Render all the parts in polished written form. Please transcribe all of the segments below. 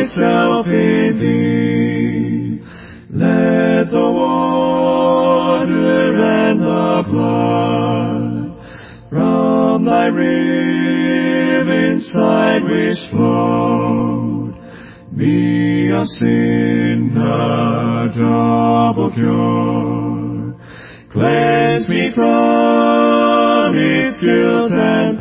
myself in thee. Let the water and the blood from thy rib inside which flowed be of sin a double cure. Cleanse me from its guilt and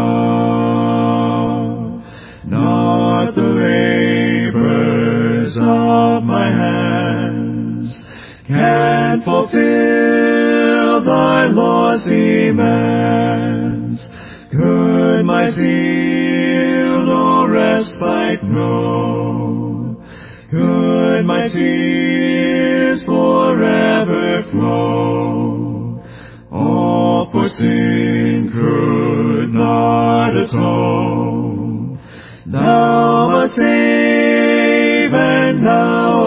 power. Not the labors of my hands can fulfill thy law's demands. Could my zeal no respite know? Could my tears forever flow? All for sin could not atone. Thou must save, and thou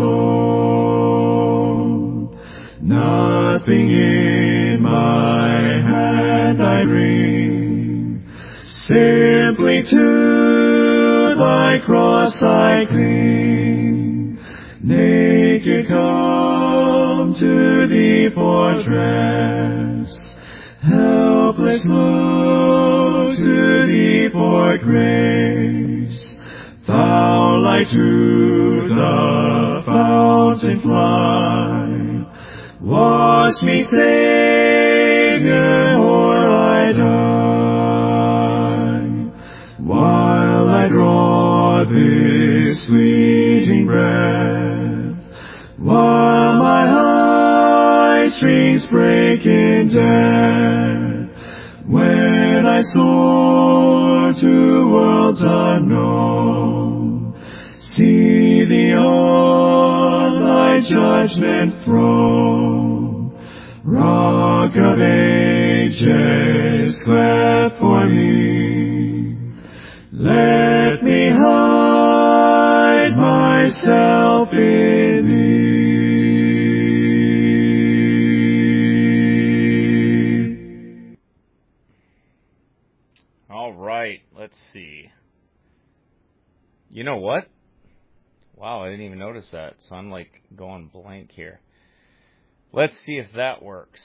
alone. Nothing in my hand I bring, simply to thy cross I cling. Naked come to thee for dress, helpless look to thee for grace. Foul I to the fountain fly, wash me, Savior, or I die. While I draw this fleeting breath, while my heartstrings break in death, when I soar to worlds unknown, see thee on thy judgment throne. Rock of ages, cleft for me, let me hide myself in thee. All right, let's see. You know what? Wow, I didn't even notice that, so I'm like going blank here. Let's see if that works.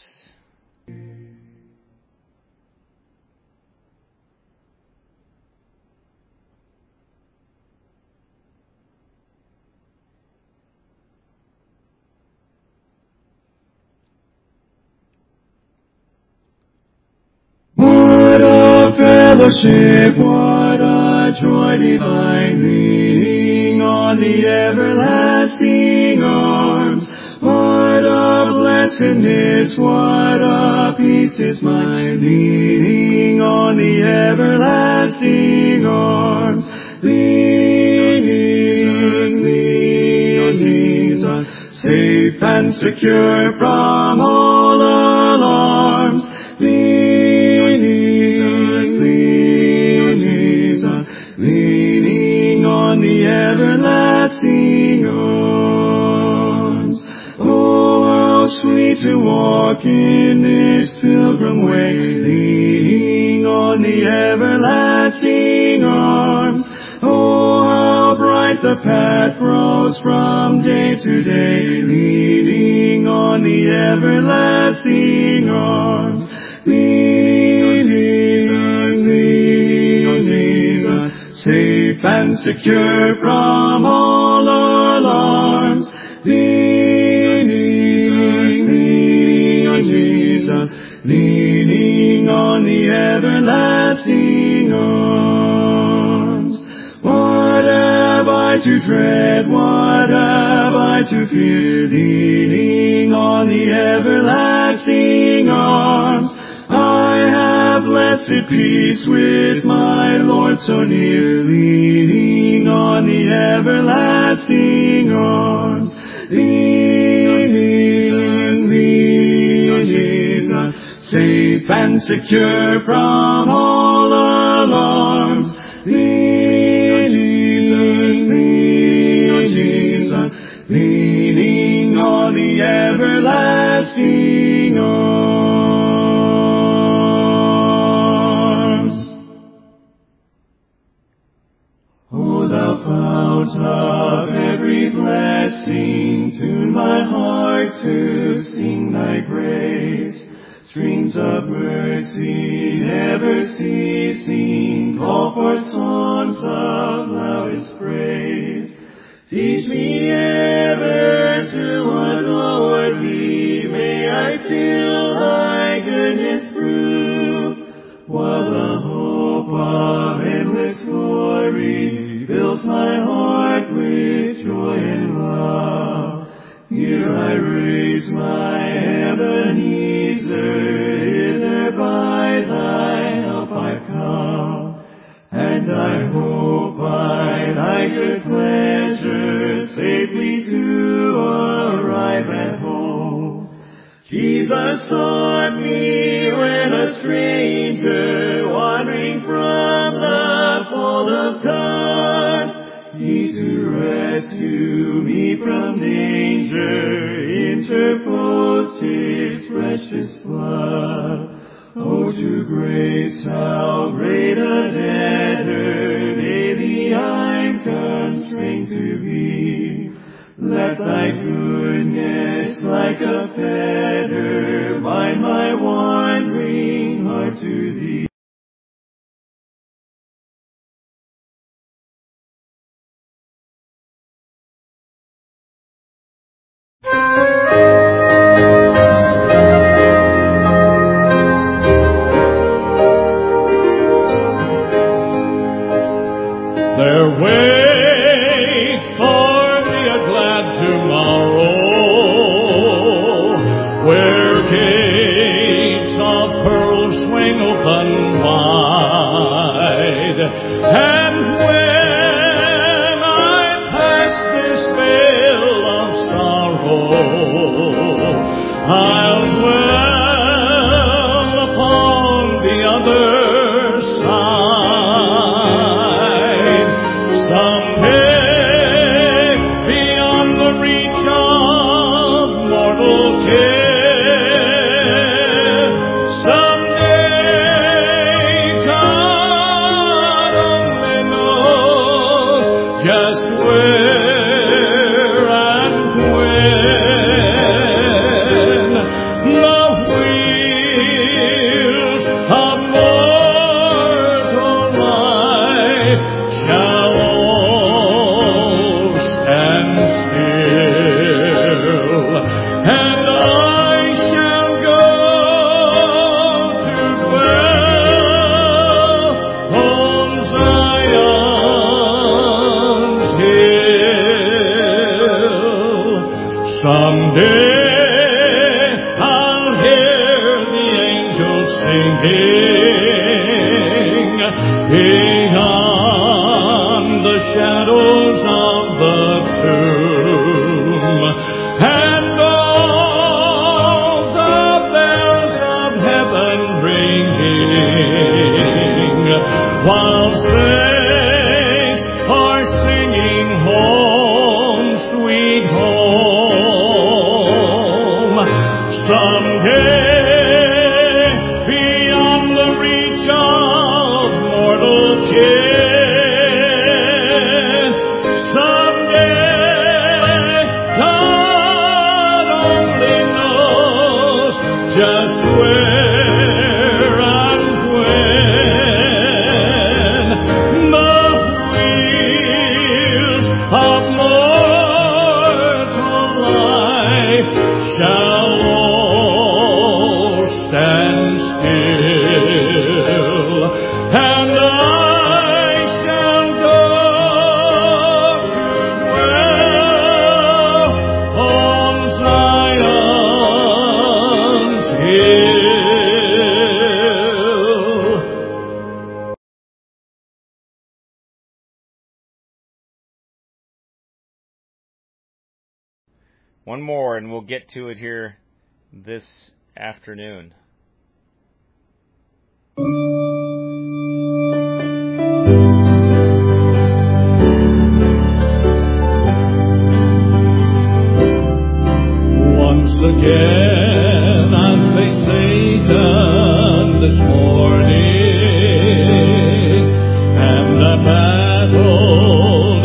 What a fellowship, what a joy divine, leaning on the everlasting arms. What a blessedness, what a peace is mine, leaning on the everlasting arms. Leaning, Jesus, safe and secure from all alarms. Leaning on the everlasting arms. Oh, how sweet to walk in this pilgrim way, leaning on the everlasting arms. Oh, how bright the path grows from day to day, leaning on the everlasting arms. Safe and secure from all alarms. Jesus, leaning on the everlasting arms. What have I to dread? What have I to fear? Leaning on the everlasting arms. I have blessed peace with my Lord so near, leaning on the everlasting arms. Leaning, Jesus, safe and secure from all alarms. Leaning, Jesus, leaning on the everlasting arms. O thou thou fount of every blessing, tune my heart to sing thy grace. Streams of mercy never ceasing, call for songs of loudest praise. Teach me ever to adore thee, may I still thy goodness prove, while the hope of endless glory fills my heart with joy and love. Here I raise my Ebenezer, hither by thy help I've come, and I hope by thy good pleasure safely to arrive at home. Jesus sought me when a stranger, wandering from the fold of God. He to rescue me from danger interposed his precious blood. Oh, to grace how great a debtor daily I'm constrained to be. Let thy goodness like a fetter bind my wandering heart to thee. There waits for thee a glad tomorrow, where gates of pearl swing open wide. And when I pass this vale of sorrow, I'll dwell upon the other side. Someday, beyond the reach of mortal care, someday, God only knows just where and when the wheels of mortal life shall all stand still, and I shall go to dwell on Zion's hill. Someday I'll hear the angels singing beyond the shadows of the tomb, and all the bells of heaven ringing, while saints are singing home, sweet home. Someday, beyond the reach of mortal care, someday, God only knows just where and when the wheels of mortal life shall all stand still, and I shall go to dwell on Zion's hill. One more, and we'll get to it here this afternoon. Once again I face Satan this morning, and the battle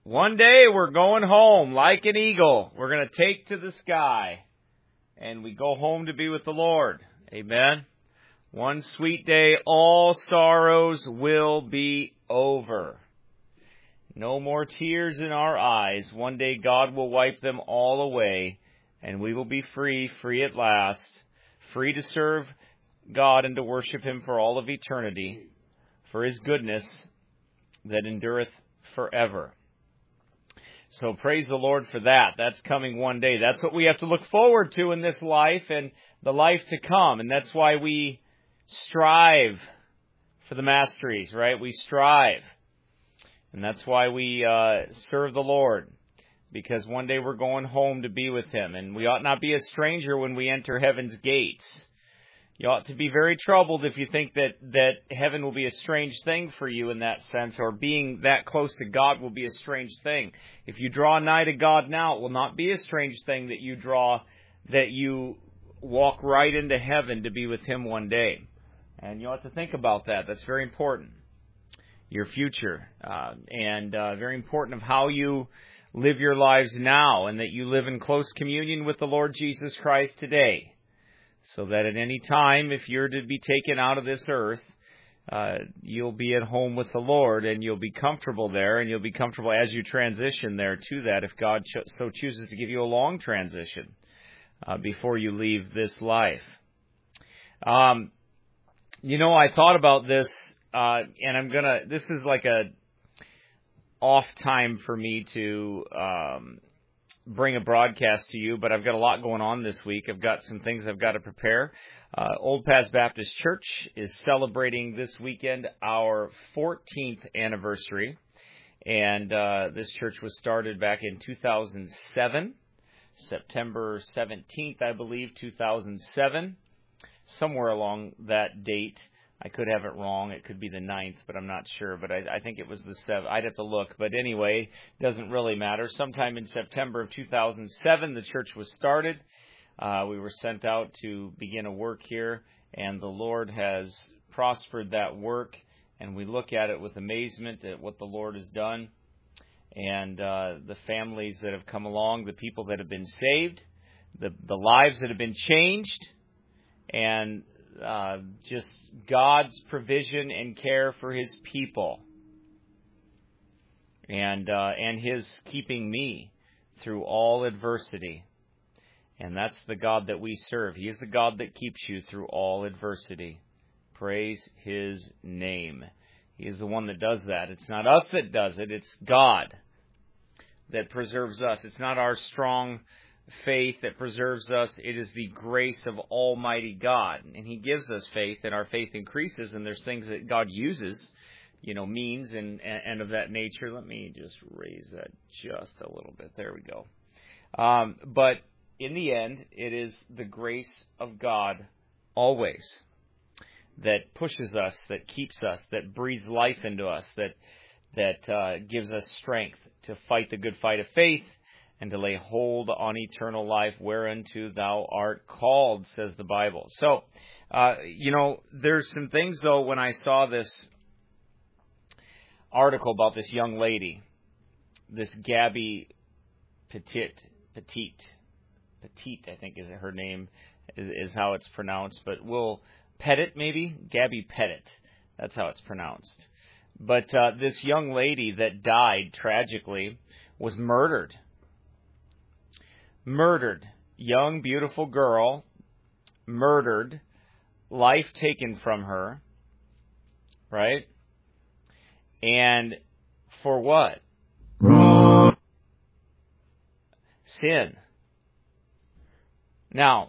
One day we're going home like an eagle. We're going to take to the sky, and we go home to be with the Lord. Amen. One sweet day, all sorrows will be over. No more tears in our eyes. One day God will wipe them all away, and we will be free, free at last, free to serve God and to worship Him for all of eternity, for His goodness that endureth forever. So praise the Lord for that. That's coming one day. That's what we have to look forward to in this life and the life to come. And that's why we strive for the masteries, right? We strive. And that's why we serve the Lord. Because one day we're going home to be with Him. And we ought not be a stranger when we enter heaven's gates. You ought to be very troubled if you think that heaven will be a strange thing for you in that sense, or being that close to God will be a strange thing. If you draw nigh to God now, it will not be a strange thing that you walk right into heaven to be with Him one day. And you ought to think about that. That's very important. Your future, and very important of how you live your lives now, and that you live in close communion with the Lord Jesus Christ today. So that at any time, if you're to be taken out of this earth, you'll be at home with the Lord, and you'll be comfortable there, and you'll be comfortable as you transition there to that, if God so chooses to give you a long transition before you leave this life. I thought about this, and this is like a off time for me to bring a broadcast to you, but I've got a lot going on this week. I've got some things I've got to prepare. Old Paths Baptist Church is celebrating this weekend our 14th anniversary, and this church was started back in 2007, September 17th, I believe, 2007, somewhere along that date. I could have it wrong. It could be the 9th, but I'm not sure. But I think it was the 7th. I'd have to look. But anyway, doesn't really matter. Sometime in September of 2007, the church was started. We were sent out to begin a work here, and the Lord has prospered that work. And we look at it with amazement at what the Lord has done, and the families that have come along, the people that have been saved, the lives that have been changed, and just God's provision and care for His people, and His keeping me through all adversity. And that's the God that we serve. He is the God that keeps you through all adversity. Praise His name. He is the one that does that. It's not us that does it. It's God that preserves us. It's not our strong faith that preserves us. It is the grace of Almighty God. And He gives us faith, and our faith increases, and there's things that God uses, means and of that nature. Let me just raise that just a little bit. There we go. But in the end, it is the grace of God always that pushes us, that keeps us, that breathes life into us, that gives us strength to fight the good fight of faith, and to lay hold on eternal life, whereunto thou art called, says the Bible. So, there's some things, though, when I saw this article about this young lady, this Gabby Petite, I think is her name, is how it's pronounced, but we'll Pettit, maybe? Gabby Pettit. That's how it's pronounced. But this young lady that died tragically was murdered. Young, beautiful girl, murdered, life taken from her, right? And for what? Sin. Now,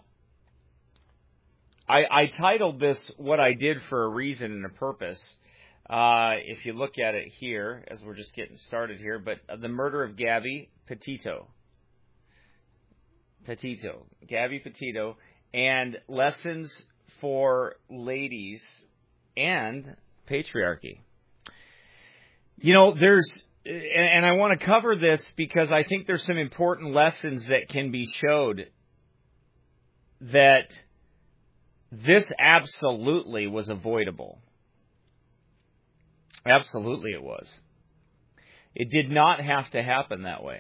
I titled this What I Did for a Reason and a Purpose. If you look at it here, as we're just getting started here, but the murder of Gabby Petito, Gabby Petito, and lessons for ladies and patriarchy. And I want to cover this because I think there's some important lessons that can be showed that this absolutely was avoidable. Absolutely it was. It did not have to happen that way.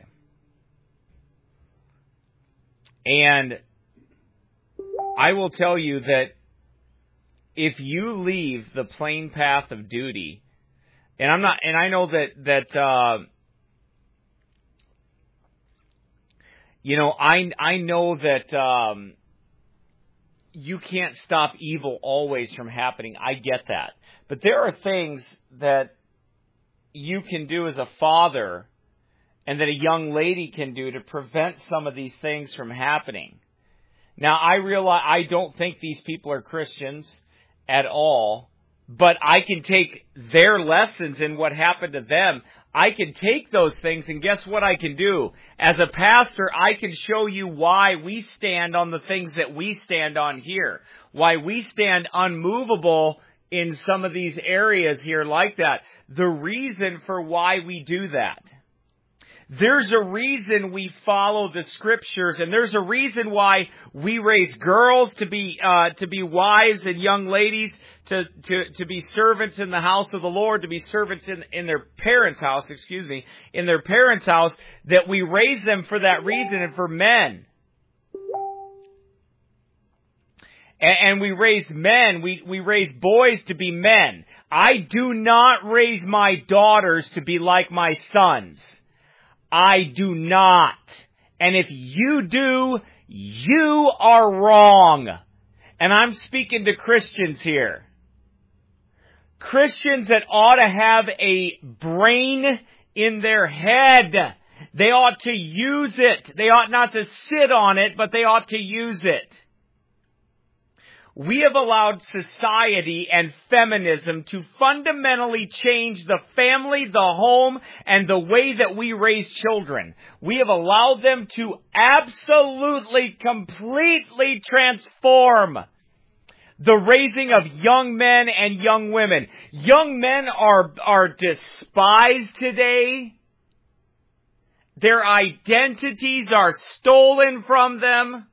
And I will tell you that if you leave the plain path of duty, and I know that I know that you can't stop evil always from happening. I get that. But there are things that you can do as a father and that a young lady can do to prevent some of these things from happening. Now, I realize I don't think these people are Christians at all, but I can take their lessons in what happened to them. I can take those things, and guess what I can do? As a pastor, I can show you why we stand on the things that we stand on here, why we stand unmovable in some of these areas here like that. The reason for why we do that. There's a reason we follow the Scriptures, and there's a reason why we raise girls to be wives and young ladies, to be servants in the house of the Lord, to be servants in their parents' house, in their parents' house, that we raise them for that reason and for men. And we raise men, we raise boys to be men. I do not raise my daughters to be like my sons. I do not. And if you do, you are wrong. And I'm speaking to Christians here. Christians that ought to have a brain in their head. They ought to use it. They ought not to sit on it, but they ought to use it. We have allowed society and feminism to fundamentally change the family, the home, and the way that we raise children. We have allowed them to absolutely, completely transform the raising of young men and young women. Young men are despised today. Their identities are stolen from them.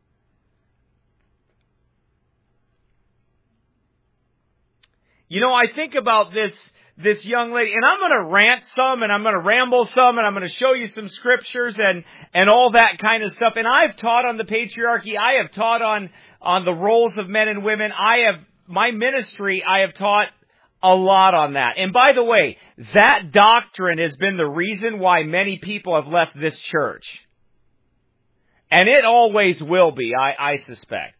I think about this young lady, and I'm going to rant some, and I'm going to ramble some, and I'm going to show you some scriptures and all that kind of stuff. And I've taught on the patriarchy. I have taught on the roles of men and women. My ministry, I have taught a lot on that. And by the way, that doctrine has been the reason why many people have left this church. And it always will be, I suspect.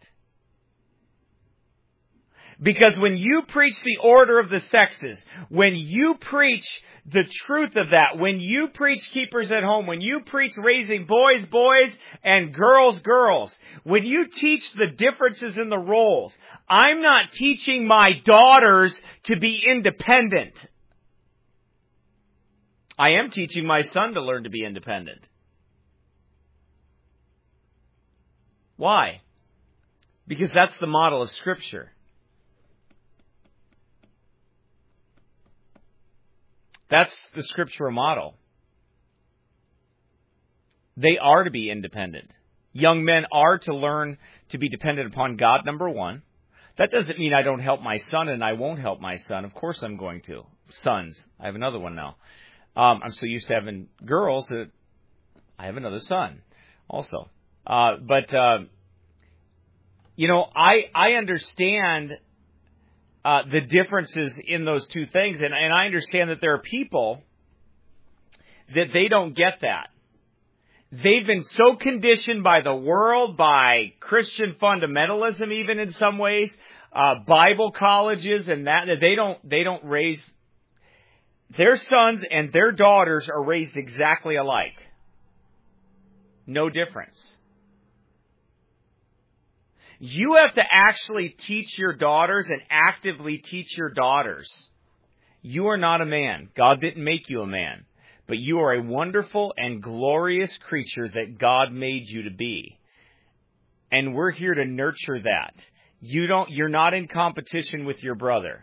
Because when you preach the order of the sexes, when you preach the truth of that, when you preach keepers at home, when you preach raising boys, boys, and girls, girls, when you teach the differences in the roles, I'm not teaching my daughters to be independent. I am teaching my son to learn to be independent. Why? Because that's the model of Scripture. That's the scriptural model. They are to be independent. Young men are to learn to be dependent upon God, number one. That doesn't mean I don't help my son and I won't help my son. Of course I'm going to. Sons. I have another one now. I'm so used to having girls that I have another son also. I understand the differences in those two things. And I understand that there are people that they don't get that. They've been so conditioned by the world, by Christian fundamentalism even in some ways, Bible colleges and that they don't raise their sons, and their daughters are raised exactly alike. No difference. You have to actually teach your daughters and actively teach your daughters. You are not a man. God didn't make you a man. But you are a wonderful and glorious creature that God made you to be. And we're here to nurture that. You're not in competition with your brother.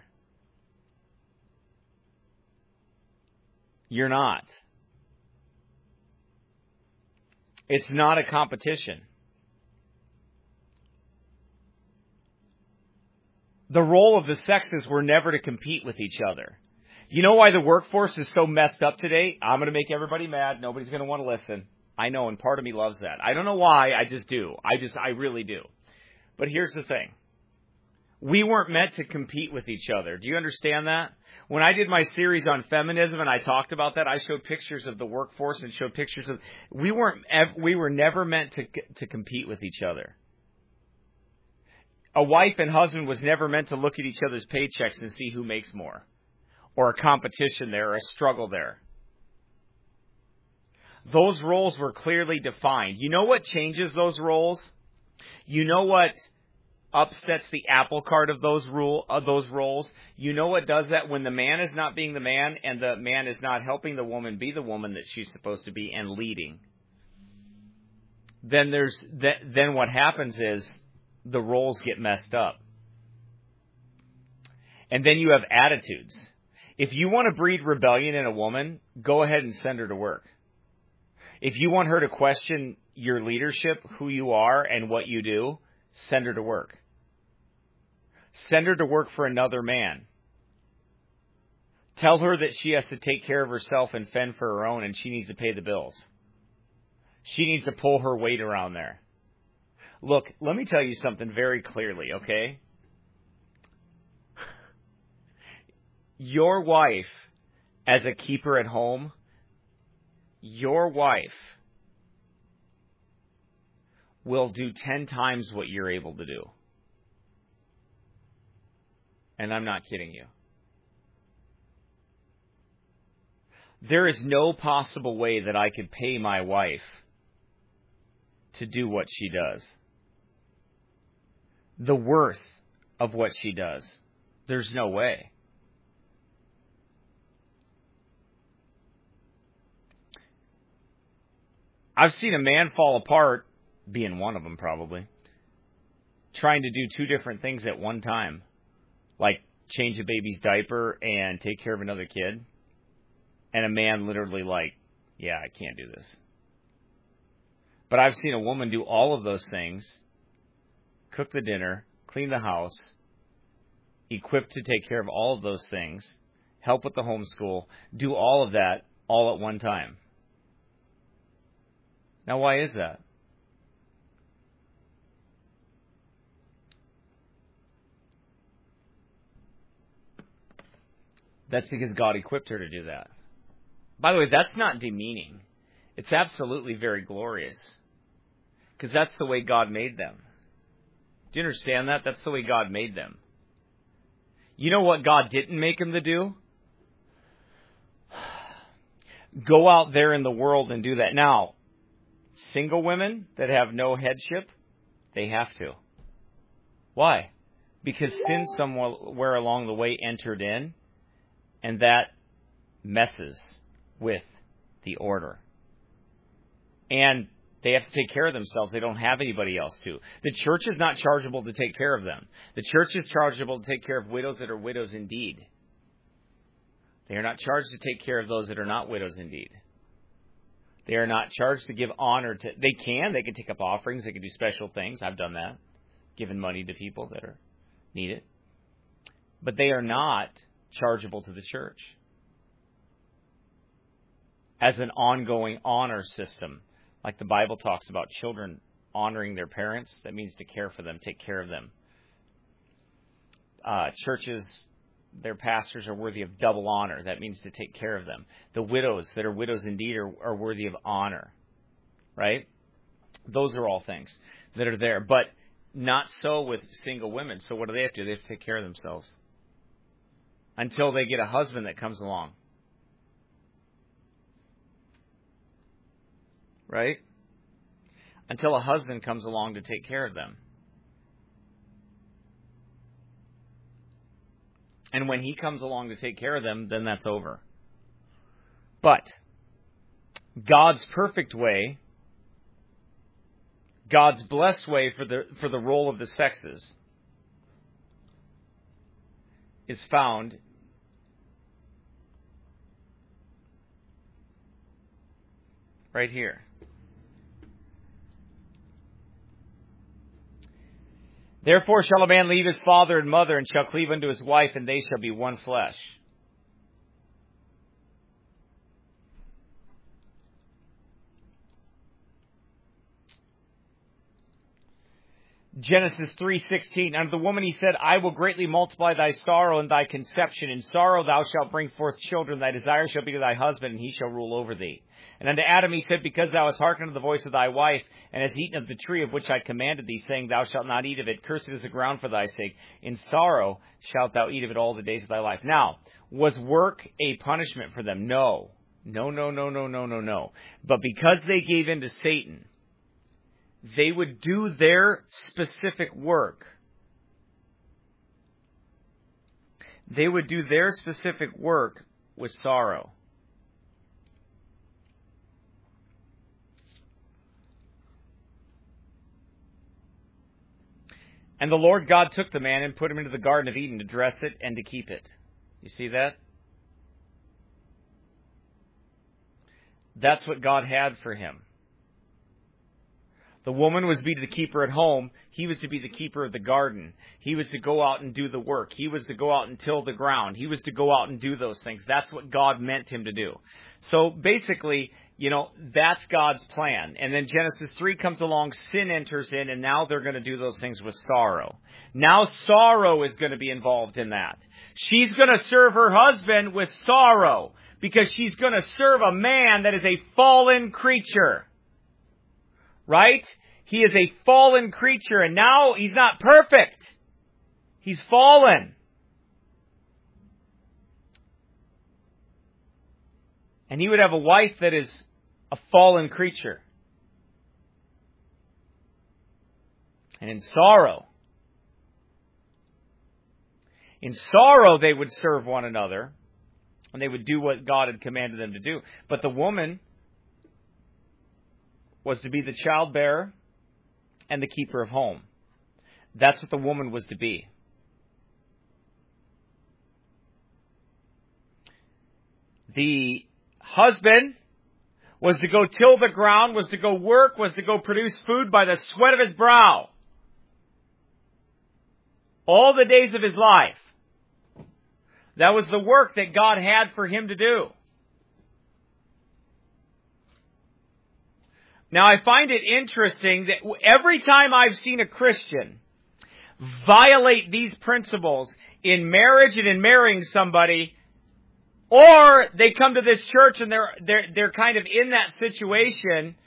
You're not. It's not a competition. The role of the sexes were never to compete with each other. You know why the workforce is so messed up today? I'm going to make everybody mad. Nobody's going to want to listen. I know, and part of me loves that. I don't know why. I just do. I really do. But here's the thing. We weren't meant to compete with each other. Do you understand that? When I did my series on feminism and I talked about that, I showed pictures of the workforce and showed pictures of... We were never meant to compete with each other. A wife and husband was never meant to look at each other's paychecks and see who makes more. Or a competition there, or a struggle there. Those roles were clearly defined. You know what changes those roles? You know what upsets the apple cart of those roles? You know what does that? When the man is not being the man and the man is not helping the woman be the woman that she's supposed to be and leading, then what happens is the roles get messed up. And then you have attitudes. If you want to breed rebellion in a woman, go ahead and send her to work. If you want her to question your leadership, who you are, and what you do, send her to work. Send her to work for another man. Tell her that she has to take care of herself and fend for her own, and she needs to pay the bills. She needs to pull her weight around there. Look, let me tell you something very clearly, okay? Your wife, as a keeper at home, your wife will do 10 times what you're able to do. And I'm not kidding you. There is no possible way that I could pay my wife to do what she does. The worth of what she does. There's no way. I've seen a man fall apart, being one of them probably, trying to do 2 different things at one time. Like change a baby's diaper and take care of another kid. And a man literally like, yeah, I can't do this. But I've seen a woman do all of those things, cook the dinner, clean the house, equipped to take care of all of those things, help with the homeschool, do all of that all at one time. Now, why is that? That's because God equipped her to do that. By the way, that's not demeaning. It's absolutely very glorious. Because that's the way God made them. Do you understand that? That's the way God made them. You know what God didn't make them to do? Go out there in the world and do that. Now, single women that have no headship, they have to. Why? Because sin somewhere along the way entered in, and that messes with the order. And they have to take care of themselves. They don't have anybody else to. The church is not chargeable to take care of them. The church is chargeable to take care of widows that are widows indeed. They are not charged to take care of those that are not widows indeed. They are not charged to give honor to... They can take up offerings. They can do special things. I've done that. Given money to people that need it. But they are not chargeable to the church. As an ongoing honor system. Like the Bible talks about children honoring their parents. That means to care for them, take care of them. Churches, their pastors are worthy of double honor. That means to take care of them. The widows that are widows indeed are worthy of honor. Right? Those are all things that are there. But not so with single women. So what do they have to do? They have to take care of themselves. Until they get a husband that comes along. Right? Until a husband comes along to take care of them. And when he comes along to take care of them, then that's over. But God's perfect way, God's blessed way for the role of the sexes is found right here. Therefore shall a man leave his father and mother, and shall cleave unto his wife, and they shall be one flesh. Genesis 3:16, unto the woman he said, I will greatly multiply thy sorrow and thy conception. In sorrow thou shalt bring forth children. Thy desire shall be to thy husband, and he shall rule over thee. And unto Adam he said, because thou hast hearkened to the voice of thy wife, and hast eaten of the tree of which I commanded thee, saying, thou shalt not eat of it. Cursed is the ground for thy sake. In sorrow shalt thou eat of it all the days of thy life. Now, was work a punishment for them? No. No. But because they gave in to Satan, they would do their specific work. They would do their specific work with sorrow. And the Lord God took the man and put him into the Garden of Eden to dress it and to keep it. You see that? That's what God had for him. The woman was to be the keeper at home. He was to be the keeper of the garden. He was to go out and do the work. He was to go out and till the ground. He was to go out and do those things. That's what God meant him to do. So basically, that's God's plan. And then Genesis 3 comes along, sin enters in, and now they're going to do those things with sorrow. Now sorrow is going to be involved in that. She's going to serve her husband with sorrow because she's going to serve a man that is a fallen creature. Right? He is a fallen creature, and now he's not perfect. He's fallen. And he would have a wife that is a fallen creature. And in sorrow they would serve one another, and they would do what God had commanded them to do. But the woman was to be the childbearer and the keeper of home. That's what the woman was to be. The husband was to go till the ground, was to go work, was to go produce food by the sweat of his brow. All the days of his life. That was the work that God had for him to do. Now, I find it interesting that every time I've seen a Christian violate these principles in marriage and in marrying somebody, or they come to this church and they're kind of in that situation,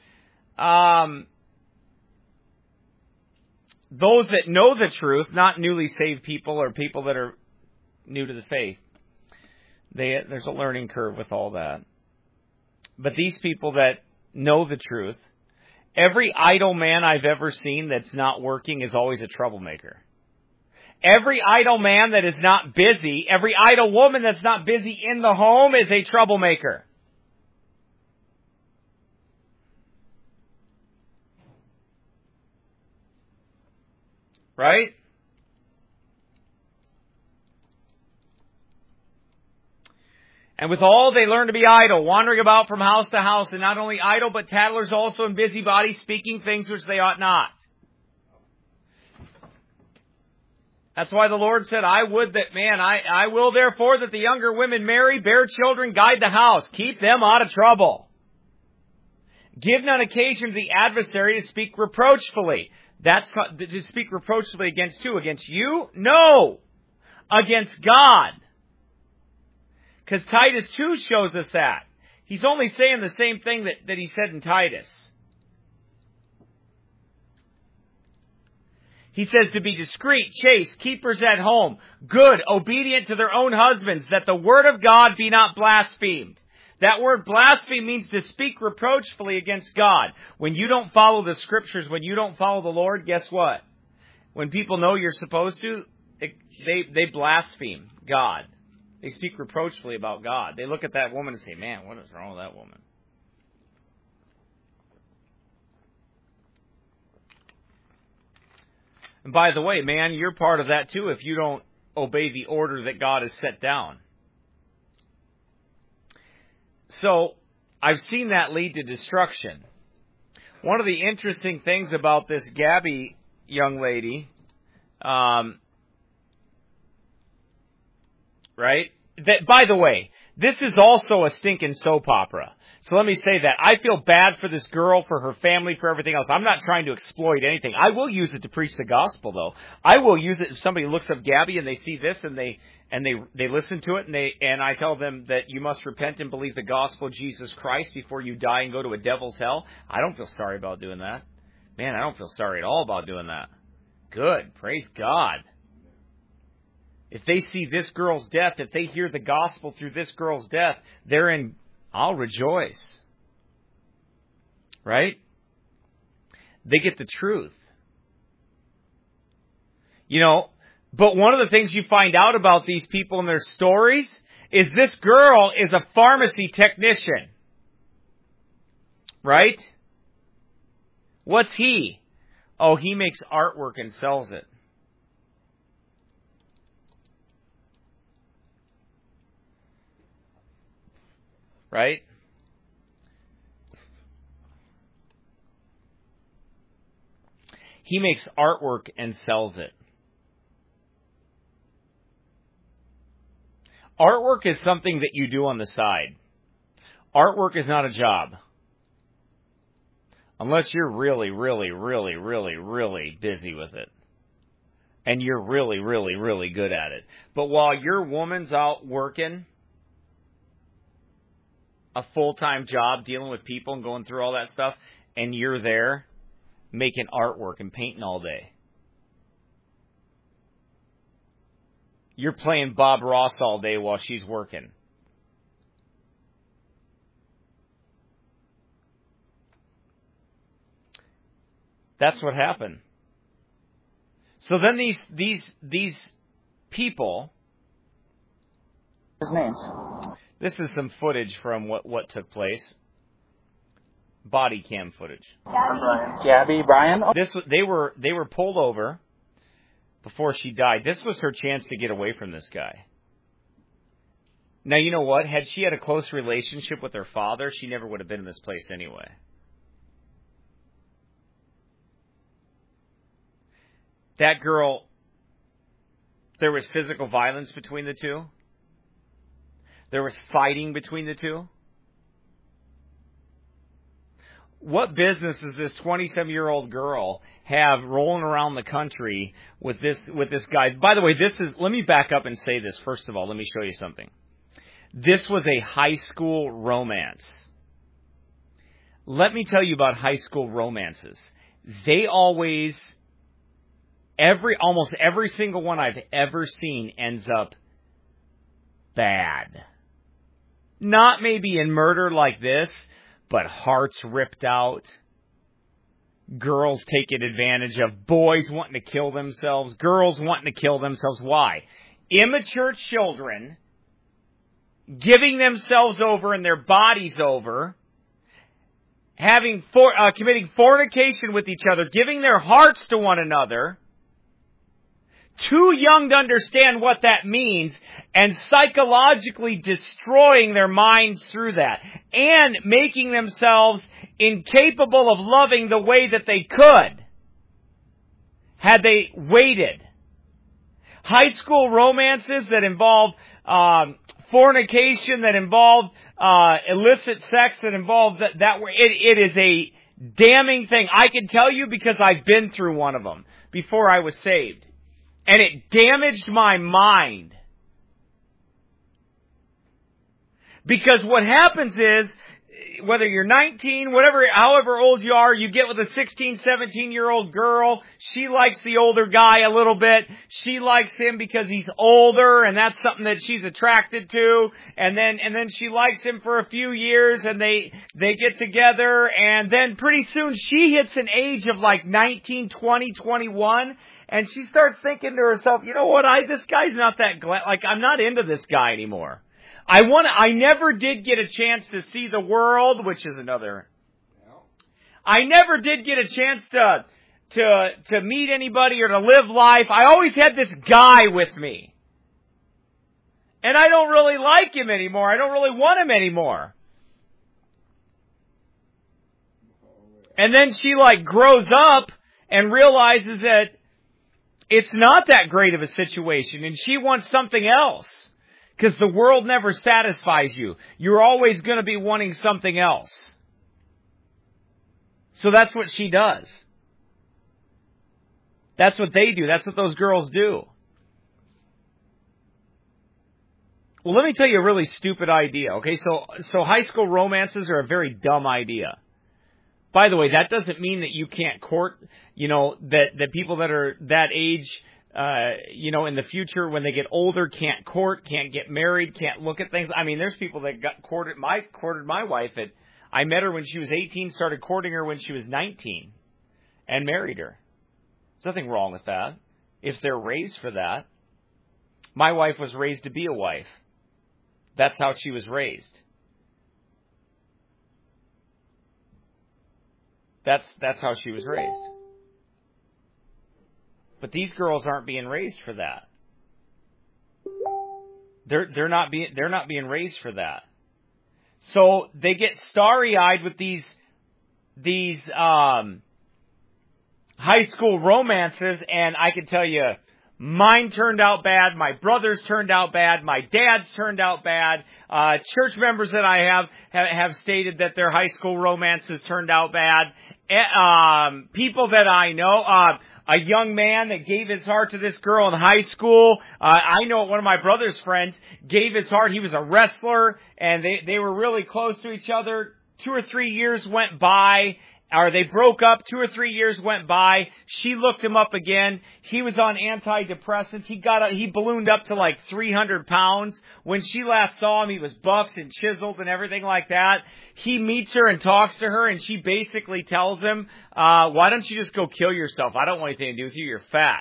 those that know the truth, not newly saved people or people that are new to the faith, there's a learning curve with all that. But these people that know the truth, every idle man I've ever seen that's not working is always a troublemaker. Every idle man that is not busy, every idle woman that's not busy in the home is a troublemaker. Right? And withal they learn to be idle, wandering about from house to house, and not only idle, but tattlers also and busybodies, speaking things which they ought not. That's why the Lord said, I will therefore that the younger women marry, bear children, guide the house, keep them out of trouble. Give none occasion to the adversary to speak reproachfully. That's to speak reproachfully against who? Against you? No! Against God. Because Titus 2 shows us that. He's only saying the same thing that he said in Titus. He says to be discreet, chaste, keepers at home, good, obedient to their own husbands, that the word of God be not blasphemed. That word blaspheme means to speak reproachfully against God. When you don't follow the scriptures, when you don't follow the Lord, guess what? When people know you're supposed to, they blaspheme God. They speak reproachfully about God. They look at that woman and say, man, what is wrong with that woman? And by the way, man, you're part of that too if you don't obey the order that God has set down. So, I've seen that lead to destruction. One of the interesting things about this Gabby young lady, right? That, by the way, This is also a stinking soap opera. So let me say that. I feel bad for this girl, for her family, for everything else. I'm not trying to exploit anything. I will use it to preach the gospel, though. I will use it if somebody looks up Gabby and they see this and they listen to it and I tell them that you must repent and believe the gospel of Jesus Christ before you die and go to a devil's hell. I don't feel sorry about doing that. Man, I don't feel sorry at all about doing that. Good. Praise God. If they see this girl's death, if they hear the gospel through this girl's death, I'll rejoice. Right? They get the truth. You know, but one of the things you find out about these people and their stories is this girl is a pharmacy technician. Right? What's he? Oh, he makes artwork and sells it. Right? He makes artwork and sells it. Artwork is something that you do on the side. Artwork is not a job. Unless you're really, really, really, really, really busy with it. And you're really, really, really good at it. But while your woman's out working a full-time job dealing with people and going through all that stuff, and you're there making artwork and painting all day. You're playing Bob Ross all day while she's working. That's what happened. So then these people. His names. This is some footage from what took place. Body cam footage. Gabby, Brian. Oh. They were pulled over before she died. This was her chance to get away from this guy. Now, you know what? Had she had a close relationship with her father, she never would have been in this place anyway. That girl, there was physical violence between the two. There was fighting between the two. What business does this 27-year-old girl have rolling around the country with this guy? By the way, let me back up and say this. First of all, let me show you something. This was a high school romance. Let me tell you about high school romances. They almost every single one I've ever seen ends up bad. Not maybe in murder like this, but hearts ripped out, girls taken advantage of, boys wanting to kill themselves, girls wanting to kill themselves. Why? Immature children giving themselves over and their bodies over, committing fornication with each other, giving their hearts to one another, too young to understand what that means, and psychologically destroying their minds through that, and making themselves incapable of loving the way that they could had they waited. High school romances that involve fornication, that involve illicit sex, that involve that it is a damning thing. I can tell you because I've been through one of them before I was saved. And it damaged my mind. Because what happens is, whether you're 19, however old you are, you get with a 16, 17-year-old girl. She likes the older guy a little bit. She likes him because he's older, and that's something that she's attracted to. And then she likes him for a few years, and they get together, and then pretty soon she hits an age of like 19, 20, 21. And she starts thinking to herself, you know what, this guy's not that I'm not into this guy anymore. I never did get a chance to see the world, which is another. I never did get a chance to meet anybody or to live life. I always had this guy with me. And I don't really like him anymore. I don't really want him anymore. And then she grows up and realizes that it's not that great of a situation, and she wants something else. Because the world never satisfies you. You're always going to be wanting something else. So that's what she does. That's what they do. That's what those girls do. Well, let me tell you a really stupid idea, okay? So high school romances are a very dumb idea. By the way, that doesn't mean that you can't court, that people that are that age, in the future when they get older can't court, can't get married, can't look at things. I mean, there's people that courted my wife I met her when she was 18, started courting her when she was 19, and married her. There's nothing wrong with that, if they're raised for that. My wife was raised to be a wife. That's how she was raised. That's how she was raised. But these girls aren't being raised for that. They're not being raised for that. So they get starry-eyed with these high school romances, and I can tell you, mine turned out bad. My brother's turned out bad. My dad's turned out bad. Church members that I have stated that their high school romances turned out bad. People that I know, a young man that gave his heart to this girl in high school. I know one of my brother's friends gave his heart. He was a wrestler, and they were really close to each other. 2 or 3 years went by. Or they broke up, 2 or 3 years went by. She looked him up again. He was on antidepressants. He ballooned up to like 300 pounds. When she last saw him, he was buffed and chiseled and everything like that. He meets her and talks to her, and she basically tells him, why don't you just go kill yourself? I don't want anything to do with you. You're fat.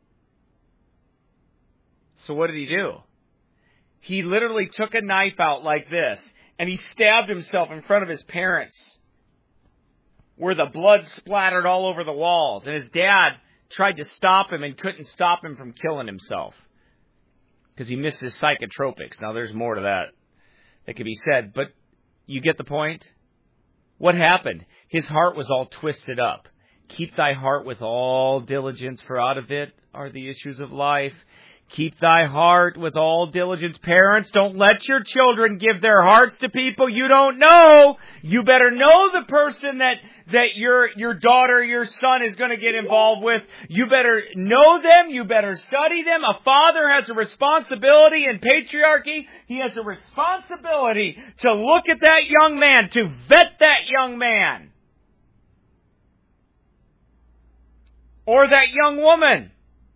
So what did he do? He literally took a knife out like this, and he stabbed himself in front of his parents, where the blood splattered all over the walls. And his dad tried to stop him and couldn't stop him from killing himself, because he missed his psychotropics. Now, there's more to that could be said, but you get the point? What happened? His heart was all twisted up. Keep thy heart with all diligence, for out of it are the issues of life. Keep thy heart with all diligence. Parents, don't let your children give their hearts to people you don't know. You better know the person that your daughter, your son is going to get involved with. You better know them. You better study them. A father has a responsibility in patriarchy. He has a responsibility to look at that young man, to vet that young man. Or that young woman.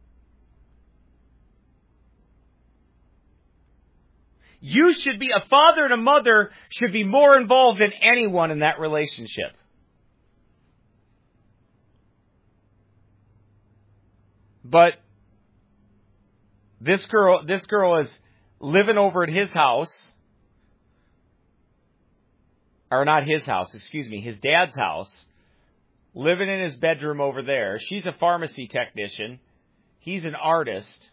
You should be, a father and a mother should be more involved than anyone in that relationship. But this girl is living over at his house, or not his house, excuse me, his dad's house, living in his bedroom over there. She's a pharmacy technician. He's an artist.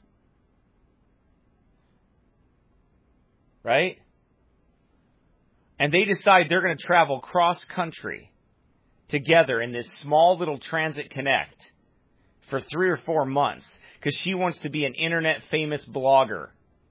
Right? And they decide they're going to travel cross-country together in this small little transit connect for 3 or 4 months, because she wants to be an internet famous blogger.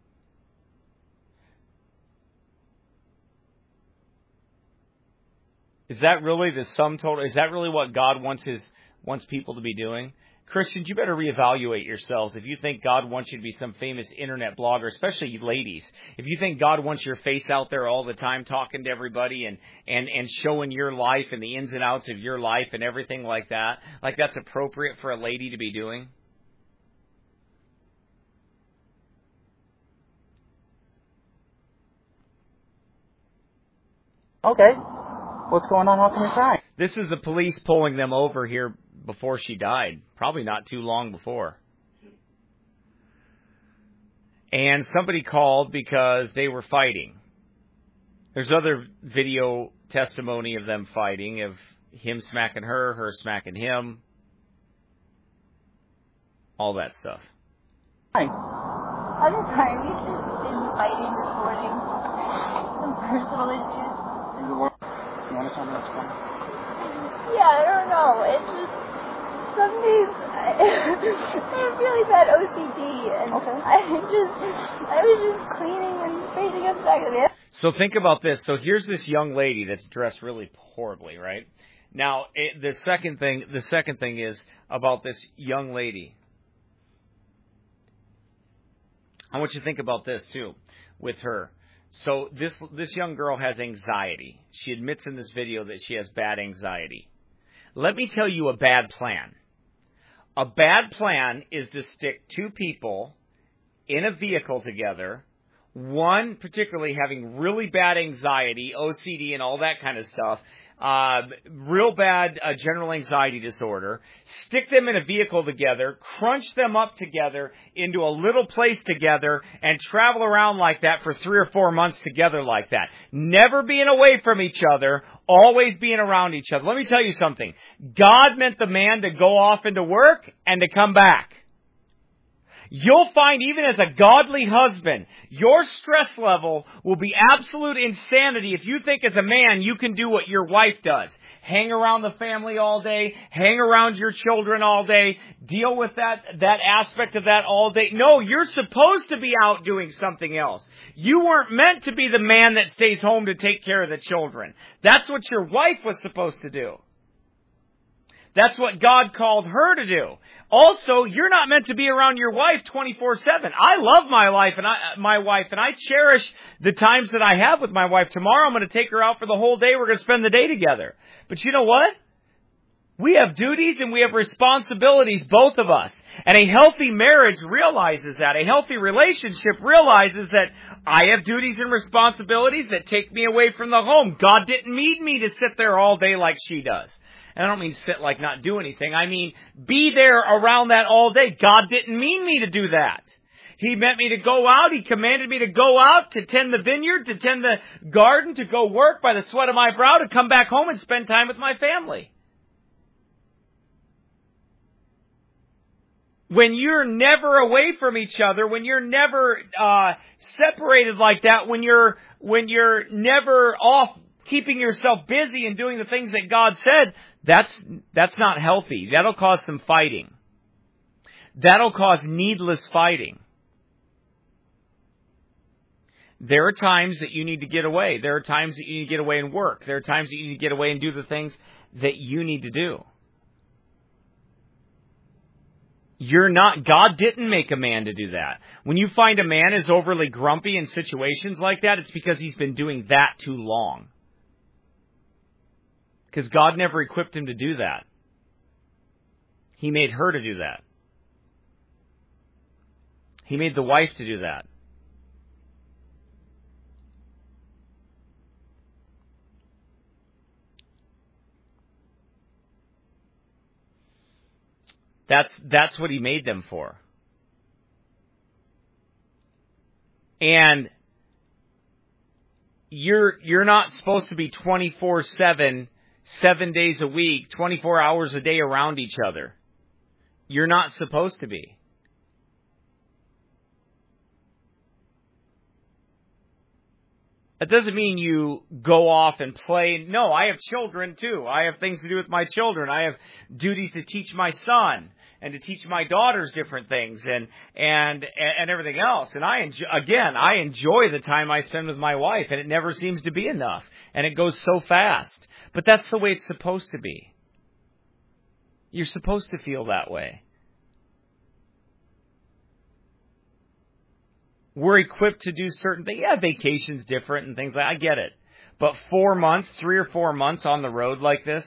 Is that really the sum total? Is that really what God wants people to be doing? Christians, you better reevaluate yourselves. If you think God wants you to be some famous internet blogger, especially you ladies, if you think God wants your face out there all the time talking to everybody and showing your life and the ins and outs of your life and everything like that, like that's appropriate for a lady to be doing? Okay. What's going on? How come you're crying? This is the police pulling them over here before she died. Probably not too long before. And somebody called because they were fighting. There's other video testimony of them fighting, of him smacking her, her smacking him. All that stuff. Hi. I'm sorry, we've just been fighting this morning. Some personal issues. You want to tell me what's going on? Yeah, I don't know. It's just, some days I have really bad OCD, and Okay. I was just cleaning and straightening up back there. So think about this. So here's this young lady that's dressed really horribly, right? Now, the second thing is about this young lady. I want you to think about this too with her. So this young girl has anxiety. She admits in this video that she has bad anxiety. Let me tell you a bad plan. A bad plan is to stick two people in a vehicle together, one particularly having really bad anxiety, OCD and all that kind of stuff, real bad general anxiety disorder, stick them in a vehicle together, crunch them up together into a little place together, and travel around like that for 3 or 4 months together like that. Never being away from each other, always being around each other. Let me tell you something. God meant the man to go off into work and to come back. You'll find even as a godly husband, your stress level will be absolute insanity if you think as a man you can do what your wife does. Hang around the family all day, hang around your children all day, deal with that aspect of that all day. No, you're supposed to be out doing something else. You weren't meant to be the man that stays home to take care of the children. That's what your wife was supposed to do. That's what God called her to do. Also, you're not meant to be around your wife 24/7. I love my wife and I cherish the times that I have with my wife. Tomorrow I'm going to take her out for the whole day. We're going to spend the day together. But you know what? We have duties and we have responsibilities, both of us. And a healthy marriage realizes that. A healthy relationship realizes that I have duties and responsibilities that take me away from the home. God didn't need me to sit there all day like she does. And I don't mean sit like not do anything. I mean be there around that all day. God didn't mean me to do that. He meant me to go out. He commanded me to go out, to tend the vineyard, to tend the garden, to go work by the sweat of my brow, to come back home and spend time with my family. When you're never away from each other, when you're never separated like that, when you're never off keeping yourself busy and doing the things that God said, that's not healthy. That'll cause some fighting. That'll cause needless fighting. There are times that you need to get away. There are times that you need to get away and work. There are times that you need to get away and do the things that you need to do. God didn't make a man to do that. When you find a man is overly grumpy in situations like that, it's because he's been doing that too long. Because God never equipped him to do that. He made her to do that. He made the wife to do that. That's what he made them for. And you're not supposed to be 24/7, 7 days a week, 24 hours a day around each other. You're not supposed to be. That doesn't mean you go off and play. No, I have children too. I have things to do with my children. I have duties to teach my son and to teach my daughters different things and everything else. And I enjoy the time I spend with my wife, and it never seems to be enough. And it goes so fast. But that's the way it's supposed to be. You're supposed to feel that way. We're equipped to do certain things. Yeah, vacation's different and things like that. I get it. But 4 months, 3 or 4 months on the road like this,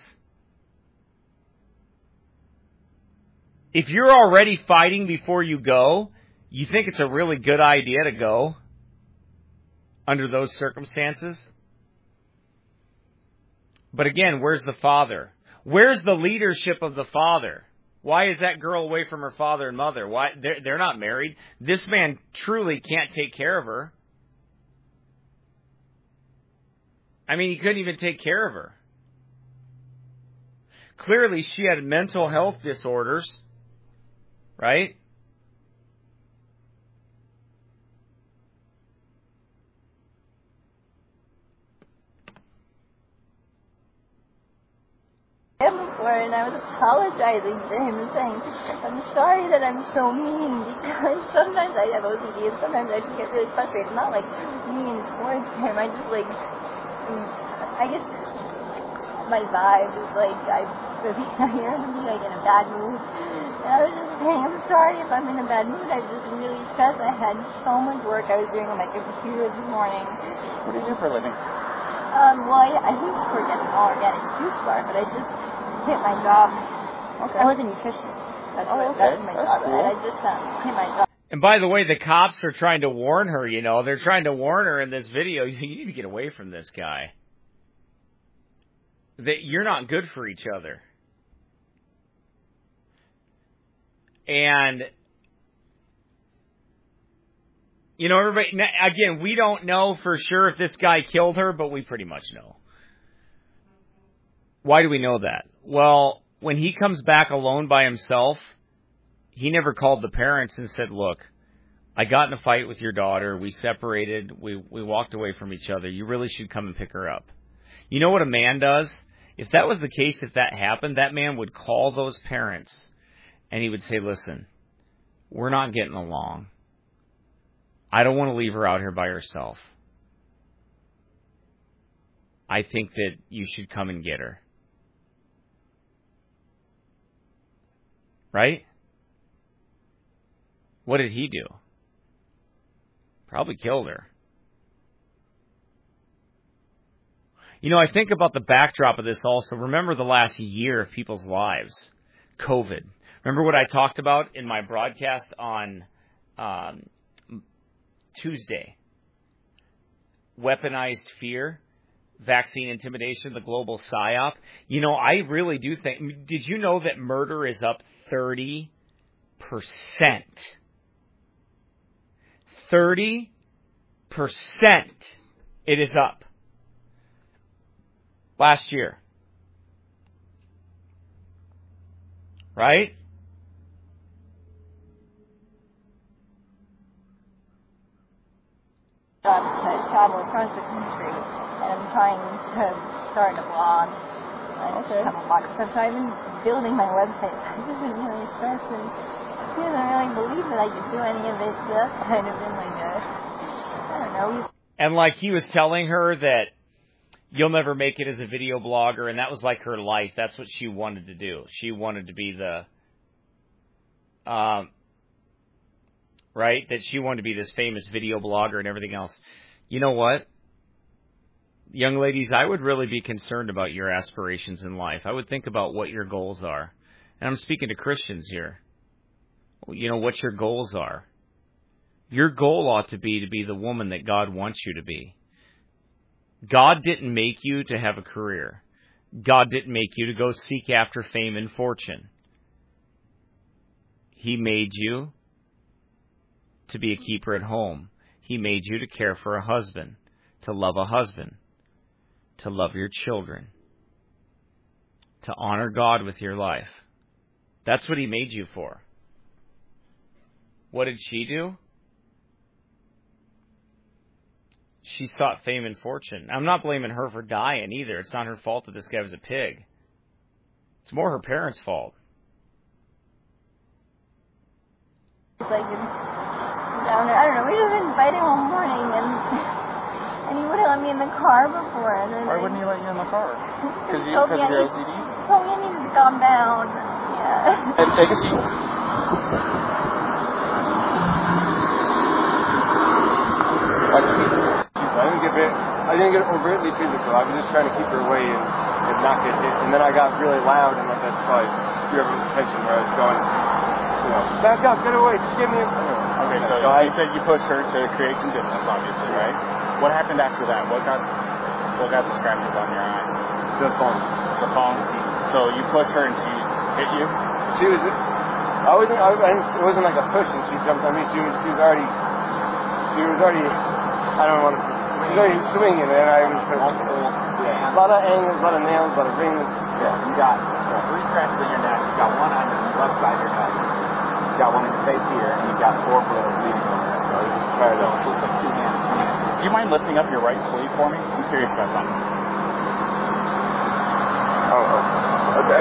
if you're already fighting before you go, you think it's a really good idea to go under those circumstances? But again, where's the father? Where's the leadership of the father? Why is that girl away from her father and mother? Why they're not married? This man truly can't take care of her. I mean, he couldn't even take care of her. Clearly, she had mental health disorders, right? before, and I was apologizing to him and saying, I'm sorry that I'm so mean, because sometimes I have OCD and sometimes I just get really frustrated. Not like mean towards him, I just like, I guess my vibe is like, I hear him be like in a bad mood. And I was just saying, I'm sorry if I'm in a bad mood, I've just been really stressed. I had so much work I was doing on my computer this morning. What do you do for a living? Well, I used to work at an organic juice bar, but I just quit my job. Okay. I was a nutritionist. That's okay. my That's job. cool. And I just quit my job. And by the way, the cops are trying to warn her, you know. They're trying to warn her in this video, you need to get away from this guy. That you're not good for each other. And, you know, everybody, again, we don't know for sure if this guy killed her, but we pretty much know. Why do we know that? Well, when he comes back alone by himself, he never called the parents and said, look, I got in a fight with your daughter. We separated. We walked away from each other. You really should come and pick her up. You know what a man does? If that was the case, if that happened, that man would call those parents and he would say, listen, we're not getting along. I don't want to leave her out here by herself. I think that you should come and get her. Right? What did he do? Probably killed her. You know, I think about the backdrop of this also. Remember the last year of people's lives. COVID. Remember what I talked about in my broadcast on Tuesday? Weaponized fear, vaccine intimidation, the global psyop. You know, I really do think... Did you know that murder is up 30%? 30% it is up. Last year. Right? To travel across the country, and I'm trying to start a blog. I have a lot of stuff. So I've been building my website. I've just been really stressed, and he doesn't really believe that I could do any of it. So that's kind of been like a, I don't know. And like he was telling her that you'll never make it as a video blogger, and that was like her life. That's what she wanted to do. She wanted to be the, right? That she wanted to be this famous video blogger and everything else. You know what? Young ladies, I would really be concerned about your aspirations in life. I would think about what your goals are. And I'm speaking to Christians here. You know, what your goals are. Your goal ought to be the woman that God wants you to be. God didn't make you to have a career. God didn't make you to go seek after fame and fortune. He made you to be a keeper at home. He made you to care for a husband, to love a husband, to love your children, to honor God with your life. That's what He made you for. What did she do? She sought fame and fortune. I'm not blaming her for dying either. It's not her fault that this guy was a pig. It's more her parents' fault. It's like, I don't know, we've just been fighting all morning, and he wouldn't let me in the car before. And then Why wouldn't he let you in the car? Because of your OCD? He told me I needed to calm down. Yeah. And take a seat. I didn't get overtly physical. I was just trying to keep her away and not get hit. And then I got really loud, and that's probably drew everyone's attention where I was going, you know, back up, get away, just give me a... Okay, so you said you pushed her to create some distance, obviously, right? What happened after that? What got the scratches on your eye? The phone. The phone? So you pushed her and she hit you? It wasn't like a push and she jumped on me. She was already, I don't want to... She's already swinging, and I was a lot of angles, a lot of nails, a lot of rings. Yeah, you got 3 scratches on your neck. You got 1 on the left side of your neck. You got 1 in the face here, and you got 4 blows bleeding on your neck. So you just try to put the 2 hands on it. Do you mind lifting up your right sleeve for me? I'm curious about something. Oh, okay.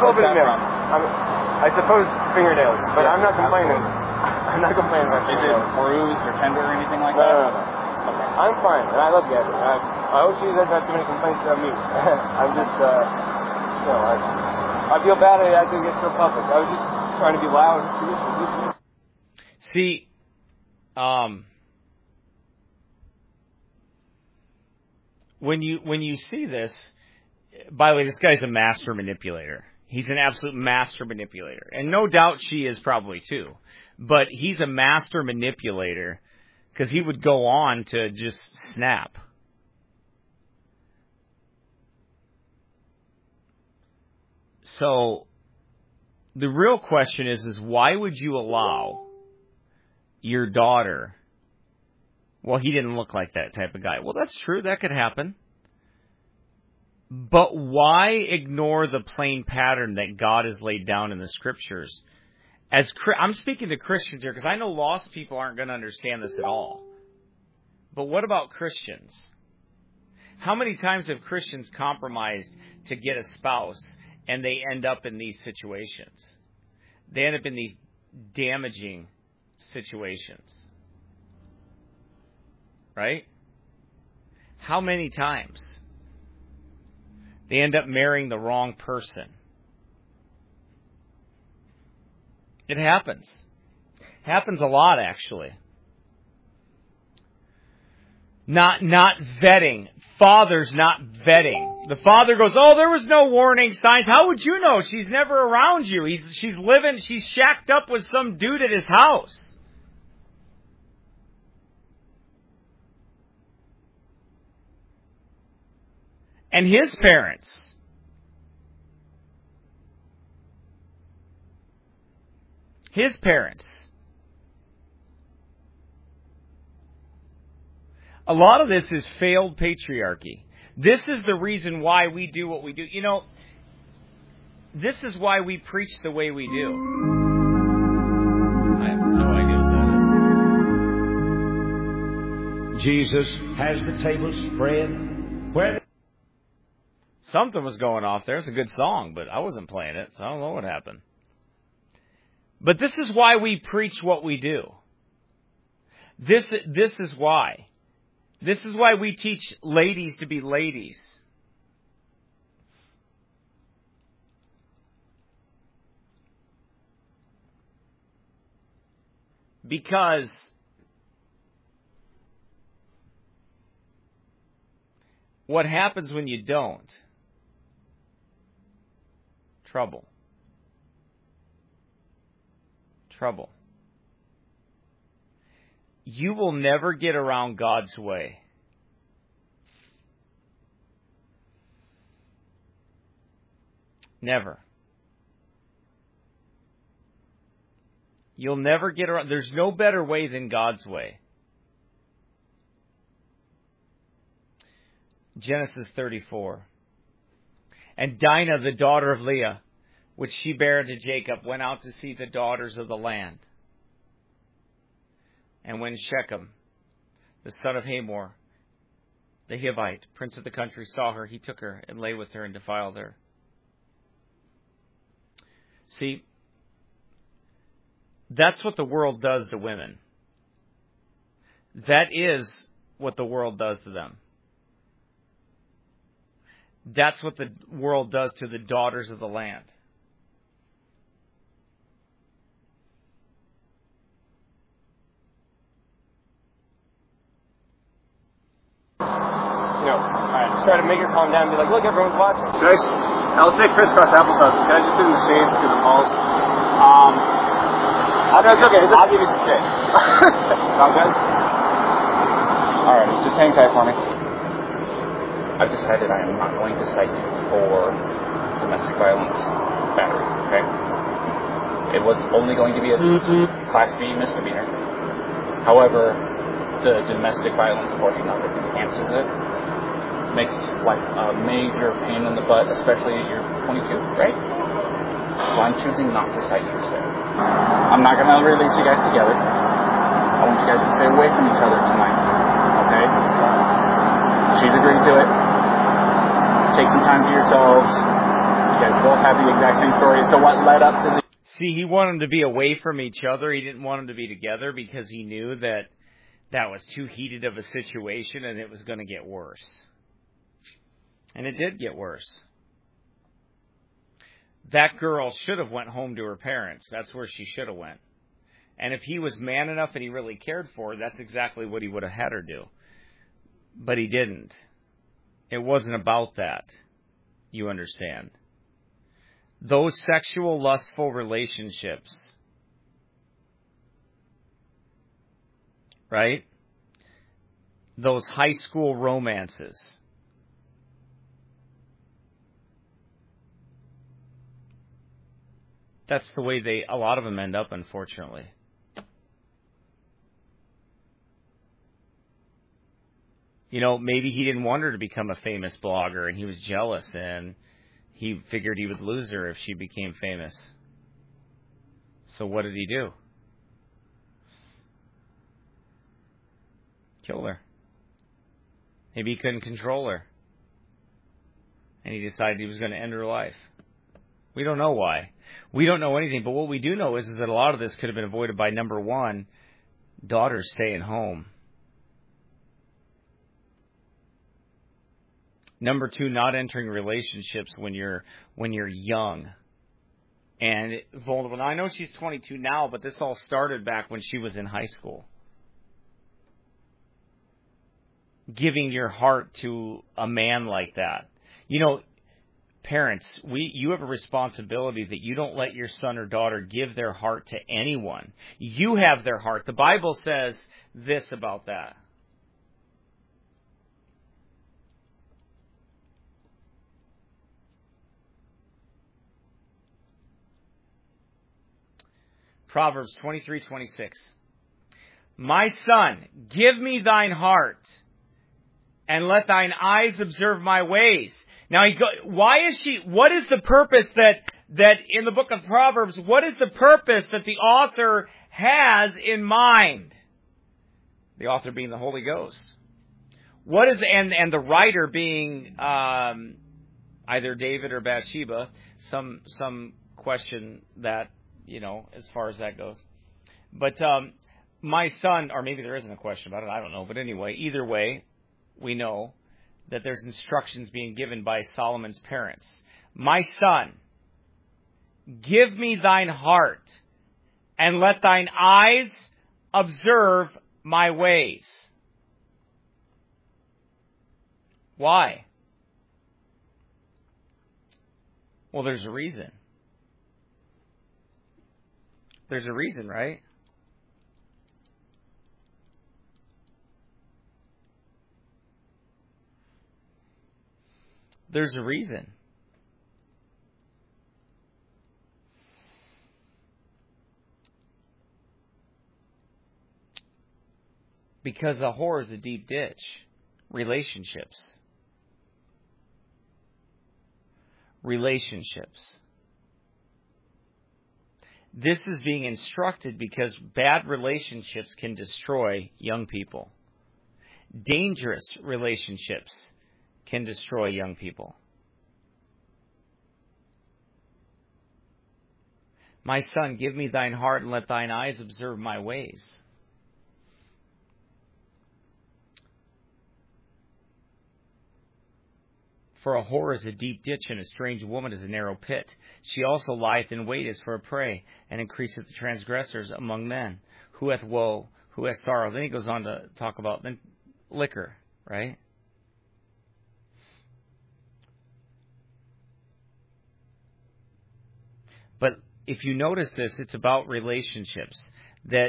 little bit of that nails. I suppose fingernails, but I'm not complaining. I'm not complaining about Is it fingernails. bruised or tender or anything like No. that? Okay. I'm fine, and I love Gavin. I hope she doesn't have too many complaints about me. I'm just, I feel bad I had to get so public. I was just trying to be loud. See, when you see this, by the way, this guy's a master manipulator. He's an absolute master manipulator. And no doubt she is probably too. But he's a master manipulator because he would go on to just snap. So the real question is why would you allow your daughter? Well, he didn't look like that type of guy. Well, that's true. That could happen. But why ignore the plain pattern that God has laid down in the Scriptures? I'm speaking to Christians here because I know lost people aren't going to understand this at all. But what about Christians? How many times have Christians compromised to get a spouse and they end up in these situations? They end up in these damaging situations. Right? How many times? They end up marrying the wrong person. It happens. Happens a lot, actually. Not vetting. Father's not vetting. The father goes, oh, there was no warning signs. How would you know? She's never around you. She's shacked up with some dude at his house. And his parents. His parents. A lot of this is failed patriarchy. This is the reason why we do what we do. You know, this is why we preach the way we do. I have no idea what that is. Jesus has the table spread where... Something was going off there. It's a good song, but I wasn't playing it, so I don't know what happened. But this is why we preach what we do. This is why. This is why we teach ladies to be ladies. Because what happens when you don't? Trouble. Trouble. You will never get around God's way. Never. You'll never get around. There's no better way than God's way. Genesis 34. And Dinah, the daughter of Leah, which she bare to Jacob, went out to see the daughters of the land. And when Shechem, the son of Hamor, the Hivite, prince of the country, saw her, he took her and lay with her and defiled her. See, that's what the world does to women. That is what the world does to them. That's what the world does to the daughters of the land. Try to make her calm down and be like, look, everyone's watching. I'll say crisscross applesauce. Can I just do the same to the balls? No, it's okay. I'll give you some shit. Sound good? Alright, just hang tight for me. I've decided I am not going to cite you for domestic violence battery, okay? It was only going to be a Class B misdemeanor. However, the domestic violence portion of it enhances it. Makes life a major pain in the butt, especially at you're 22, right? So I'm choosing not to cite you today. I'm not going to release you guys together. I want you guys to stay away from each other tonight, okay? She's agreed to it. Take some time to yourselves. You guys both have the exact same story as to what led up to the... See, he wanted them to be away from each other. He didn't want them to be together because he knew that that was too heated of a situation and it was going to get worse. And it did get worse. That girl should have went home to her parents. That's where she should have went. And if he was man enough and he really cared for her, that's exactly what he would have had her do. But he didn't. It wasn't about that. You understand? Those sexual, lustful relationships, right? Those high school romances. That's the way a lot of them end up, unfortunately. You know, maybe he didn't want her to become a famous blogger and he was jealous and he figured he would lose her if she became famous. So what did he do? Kill her. Maybe he couldn't control her. And he decided he was going to end her life. We don't know why. We don't know anything, but what we do know is that a lot of this could have been avoided by, number one, daughters staying home. Number two, not entering relationships when you're young and vulnerable. Now, I know she's 22 now, but this all started back when she was in high school. Giving your heart to a man like that. You know, parents, you have a responsibility that you don't let your son or daughter give their heart to anyone. You have their heart. The Bible says this about that. Proverbs 23:26. My son, give me thine heart, and let thine eyes observe my ways. Now, what is the purpose that in the book of Proverbs, what is the purpose that the author has in mind? The author being the Holy Ghost. What is, and the writer being, either David or Bathsheba, some question that, you know, as far as that goes. But, my son, or maybe there isn't a question about it, I don't know. But anyway, either way, we know that there's instructions being given by Solomon's parents. My son, give me thine heart, and let thine eyes observe my ways. Why? Well, there's a reason. There's a reason, right? There's a reason. Because the whore is a deep ditch. Relationships. This is being instructed because bad relationships can destroy young people. Dangerous relationships can destroy young people. My son, give me thine heart and let thine eyes observe my ways. For a whore is a deep ditch, and a strange woman is a narrow pit. She also lieth in wait as for a prey, and increaseth the transgressors among men. Who hath woe, who hath sorrow. Then he goes on to talk about then liquor, right? But if you notice this, it's about relationships. That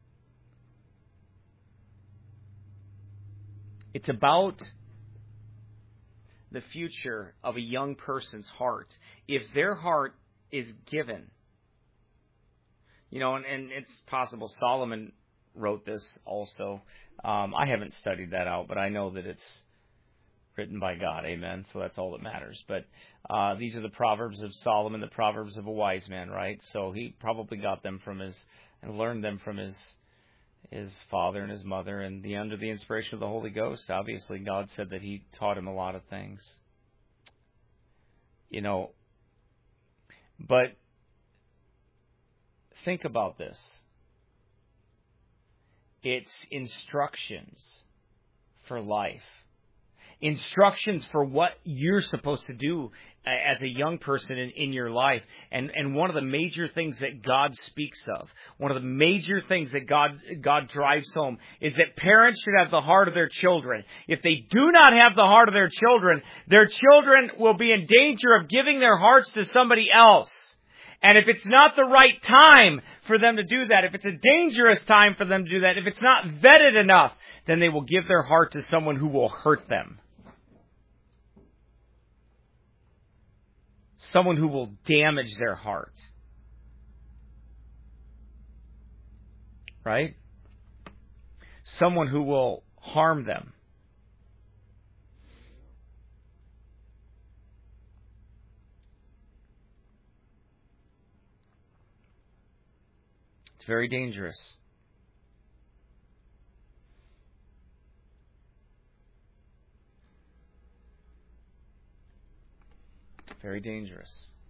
it's about the future of a young person's heart. If their heart is given, you know, and it's possible Solomon wrote this also. I haven't studied that out, but I know that it's written by God, amen, so that's all that matters. But these are the Proverbs of Solomon, the Proverbs of a wise man, right? So he probably got them from and learned them from his father and his mother, and under the inspiration of the Holy Ghost. Obviously, God said that he taught him a lot of things. You know, But think about this. It's instructions for life. Instructions for what you're supposed to do as a young person in your life. And one of the major things that God speaks of, one of the major things that God drives home, is that parents should have the heart of their children. If they do not have the heart of their children will be in danger of giving their hearts to somebody else. And if it's not the right time for them to do that, if it's a dangerous time for them to do that, if it's not vetted enough, then they will give their heart to someone who will hurt them. Someone who will damage their heart. Right? Someone who will harm them. It's very dangerous. Very dangerous.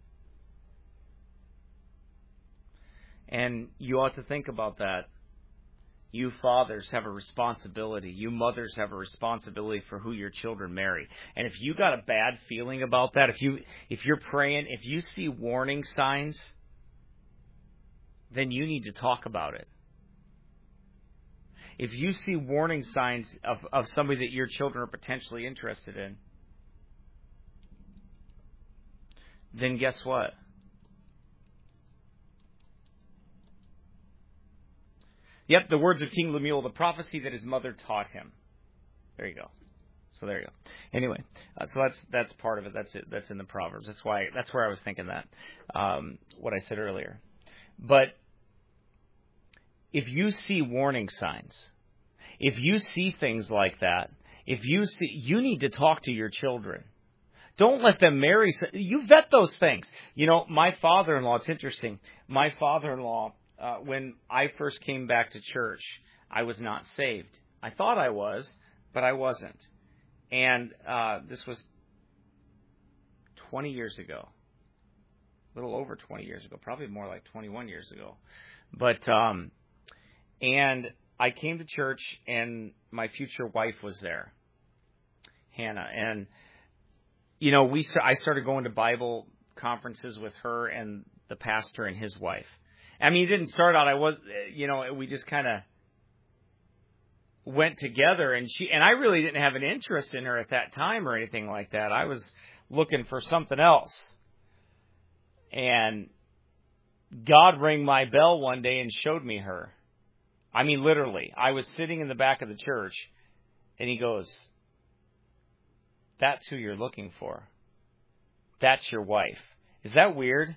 And you ought to think about that. You fathers have a responsibility. You mothers have a responsibility for who your children marry. And if you got a bad feeling about that, if you're praying, if you see warning signs, then you need to talk about it. If you see warning signs of somebody that your children are potentially interested in, then guess what? Yep, the words of King Lemuel, the prophecy that his mother taught him. There you go. So there you go. Anyway, so that's part of it. That's it. That's in the Proverbs. That's where I was thinking that. What I said earlier. But if you see warning signs, if you see things like that, you need to talk to your children. Don't let them marry. You vet those things. You know, my father-in-law, it's interesting. My father-in-law, when I first came back to church, I was not saved. I thought I was, but I wasn't. And this was 20 years ago. A little over 20 years ago. Probably more like 21 years ago. But, and I came to church, and my future wife was there, Hannah. And you know, I started going to Bible conferences with her and the pastor and his wife. I mean, it didn't start out. We just kind of went together, and I really didn't have an interest in her at that time or anything like that. I was looking for something else. And God rang my bell one day and showed me her. I mean, literally, I was sitting in the back of the church, and he goes, "That's who you're looking for. That's your wife." Is that weird?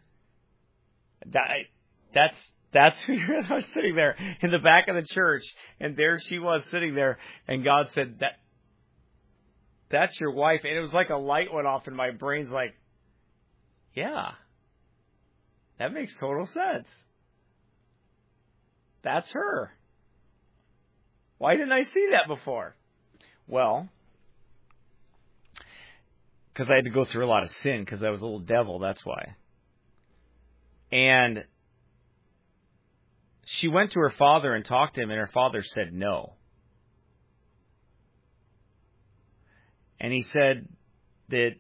That's who you're. I was sitting there in the back of the church, and there she was sitting there, and God said, "That's your wife." And it was like a light went off in my brain's like, yeah, that makes total sense. That's her. Why didn't I see that before? Well, because I had to go through a lot of sin because I was a little devil, that's why. And she went to her father and talked to him, and her father said no. And he said that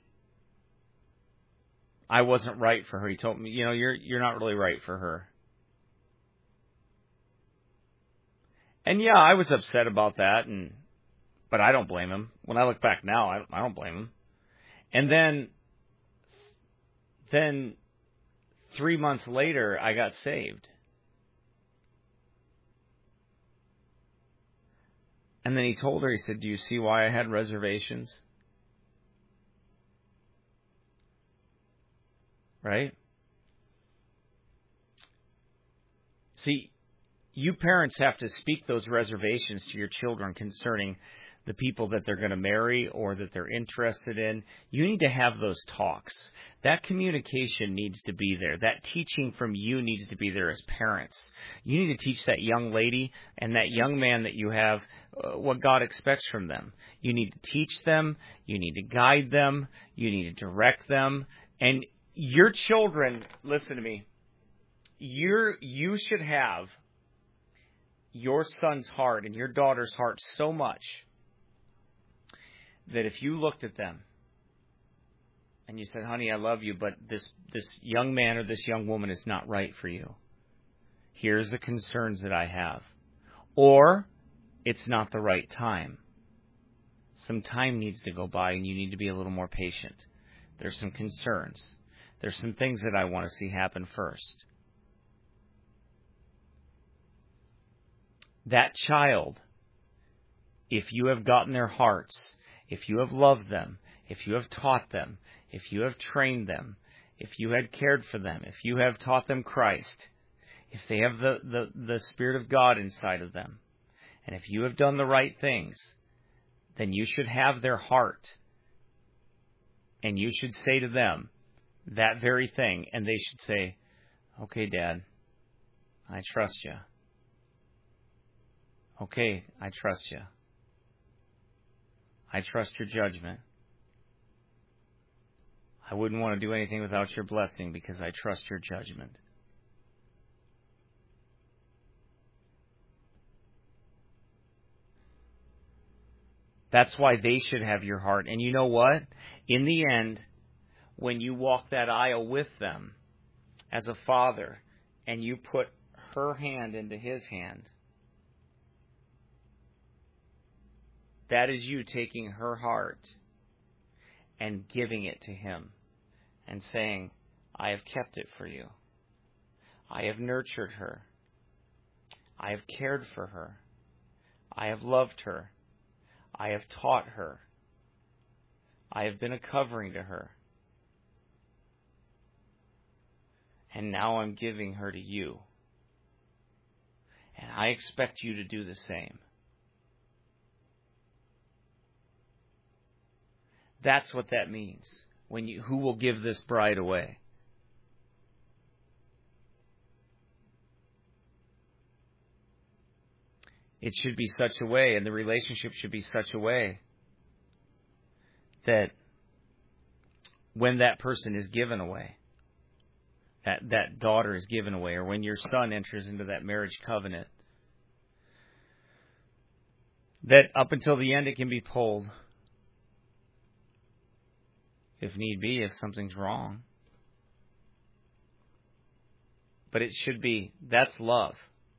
I wasn't right for her. He told me, you're not really right for her. And yeah, I was upset about that, but I don't blame him. When I look back now, I don't blame him. And then 3 months later, I got saved. And then he told her, he said, "Do you see why I had reservations?" Right? See, you parents have to speak those reservations to your children concerning the people that they're going to marry or that they're interested in. You need to have those talks. That communication needs to be there. That teaching from you needs to be there as parents. You need to teach that young lady and that young man that you have what God expects from them. You need to teach them. You need to guide them. You need to direct them. And your children, listen to me, you should have your son's heart and your daughter's heart so much that if you looked at them and you said, honey, I love you, but this young man or this young woman is not right for you. Here's the concerns that I have. Or it's not the right time. Some time needs to go by and you need to be a little more patient. There's some concerns. There's some things that I want to see happen first. That child, if you have gotten their hearts, if you have loved them, if you have taught them, if you have trained them, if you had cared for them, if you have taught them Christ, if they have the Spirit of God inside of them, and if you have done the right things, then you should have their heart. And you should say to them that very thing. And they should say, okay, Dad, I trust you. Okay, I trust you. I trust your judgment. I wouldn't want to do anything without your blessing because I trust your judgment. That's why they should have your heart. And you know what? In the end, when you walk that aisle with them as a father and you put her hand into his hand, that is you taking her heart and giving it to him and saying, I have kept it for you. I have nurtured her. I have cared for her. I have loved her. I have taught her. I have been a covering to her. And now I'm giving her to you. And I expect you to do the same. That's what that means. Who will give this bride away? It should be such a way, and the relationship should be such a way that when that person is given away, that daughter is given away, or when your son enters into that marriage covenant, that up until the end it can be pulled, if need be, if something's wrong. But it should be, that's love.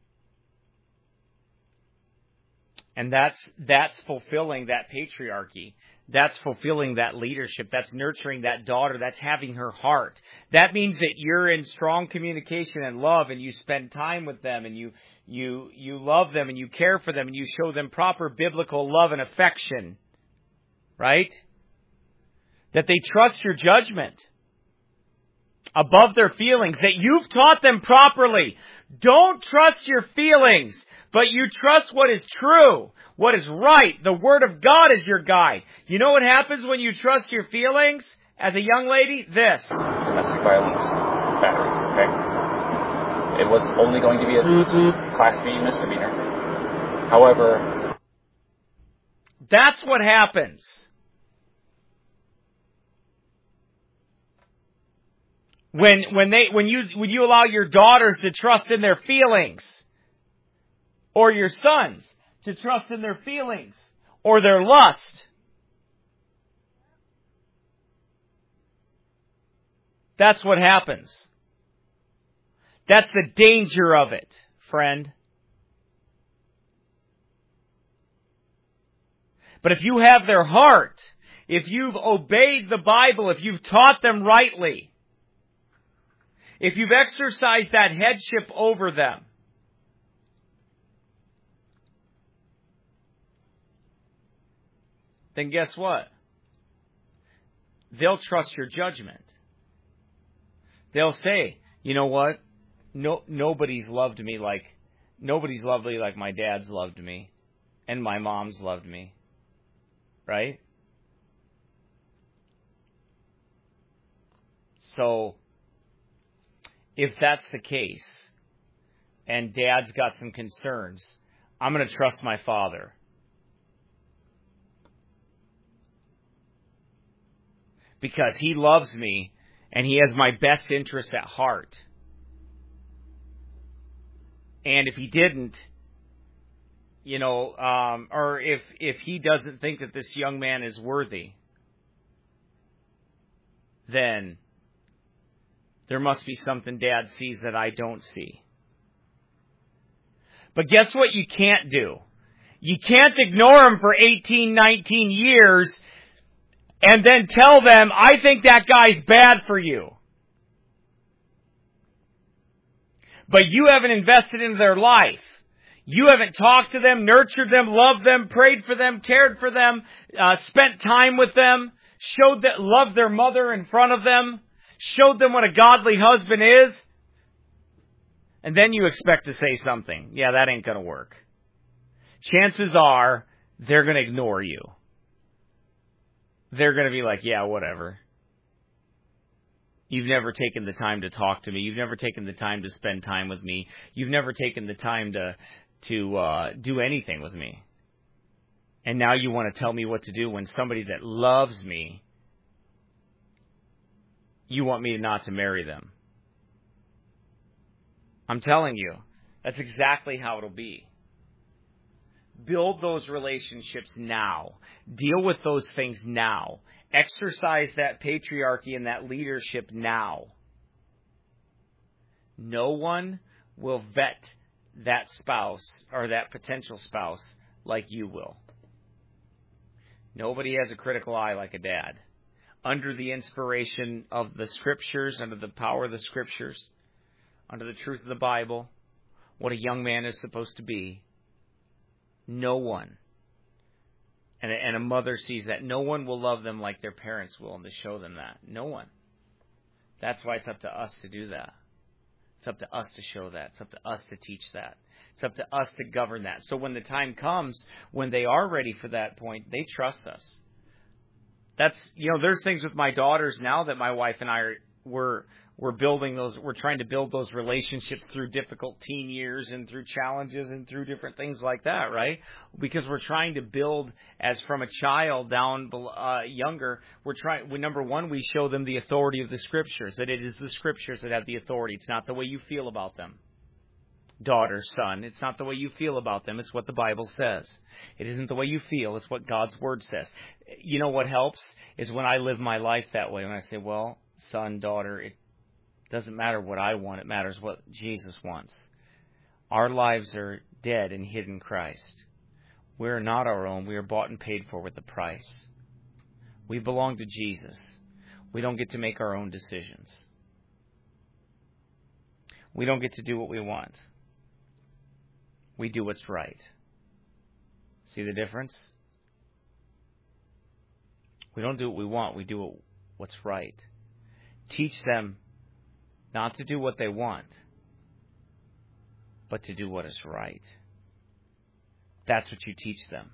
And that's fulfilling that patriarchy. That's fulfilling that leadership. That's nurturing that daughter. That's having her heart. That means that you're in strong communication and love, and you spend time with them, and you love them, and you care for them, and you show them proper biblical love and affection. Right? That they trust your judgment above their feelings. That you've taught them properly. Don't trust your feelings, but you trust what is true, what is right. The Word of God is your guide. You know what happens when you trust your feelings as a young lady? This. Domestic violence battery, okay? It was only going to be a Class B misdemeanor. However, that's what happens. When you allow your daughters to trust in their feelings, or your sons to trust in their feelings or their lust, that's what happens. That's the danger of it, friend. But if you have their heart, if you've obeyed the Bible, if you've taught them rightly, if you've exercised that headship over them, then guess what? They'll trust your judgment. They'll say, you know what? Nobody's loved me like my dad's loved me, and my mom's loved me. Right? So, if that's the case, and dad's got some concerns, I'm going to trust my father. Because he loves me, and he has my best interests at heart. And if he didn't, or if he doesn't think that this young man is worthy, then there must be something Dad sees that I don't see. But guess what you can't do? You can't ignore him for 18, 19 years and then tell them, I think that guy's bad for you. But you haven't invested in their life. You haven't talked to them, nurtured them, loved them, prayed for them, cared for them, spent time with them, showed that loved their mother in front of them, showed them what a godly husband is. And then you expect to say something. Yeah, that ain't going to work. Chances are they're going to ignore you. They're going to be like, yeah, whatever. You've never taken the time to talk to me. You've never taken the time to spend time with me. You've never taken the time to do anything with me. And now you want to tell me what to do when somebody that loves me, you want me not to marry them. I'm telling you, that's exactly how it'll be. Build those relationships now. Deal with those things now. Exercise that patriarchy and that leadership now. No one will vet that spouse or that potential spouse like you will. Nobody has a critical eye like a dad. Under the inspiration of the Scriptures, under the power of the Scriptures, under the truth of the Bible, what a young man is supposed to be, no one, and a mother sees that, no one will love them like their parents will and to show them that. No one. That's why it's up to us to do that. It's up to us to show that. It's up to us to teach that. It's up to us to govern that. So when the time comes, when they are ready for that point, they trust us. That's, there's things with my daughters now that my wife and I we're building those, we're trying to build those relationships through difficult teen years and through challenges and through different things like that, right? Because we're trying to build as from a child down younger. Number one, we show them the authority of the Scriptures, that it is the Scriptures that have the authority. It's not the way you feel about them. Daughter, son, it's not the way you feel about them. It's what the Bible says. It isn't the way you feel. It's what God's Word says. You know what helps is when I live my life that way. When I say, well, son, daughter, it doesn't matter what I want. It matters what Jesus wants. Our lives are dead and hid in Christ. We are not our own. We are bought and paid for with a price. We belong to Jesus. We don't get to make our own decisions. We don't get to do what we want. We do what's right. See the difference? We don't do what we want. We do what's right. Teach them not to do what they want, but to do what is right. That's what you teach them.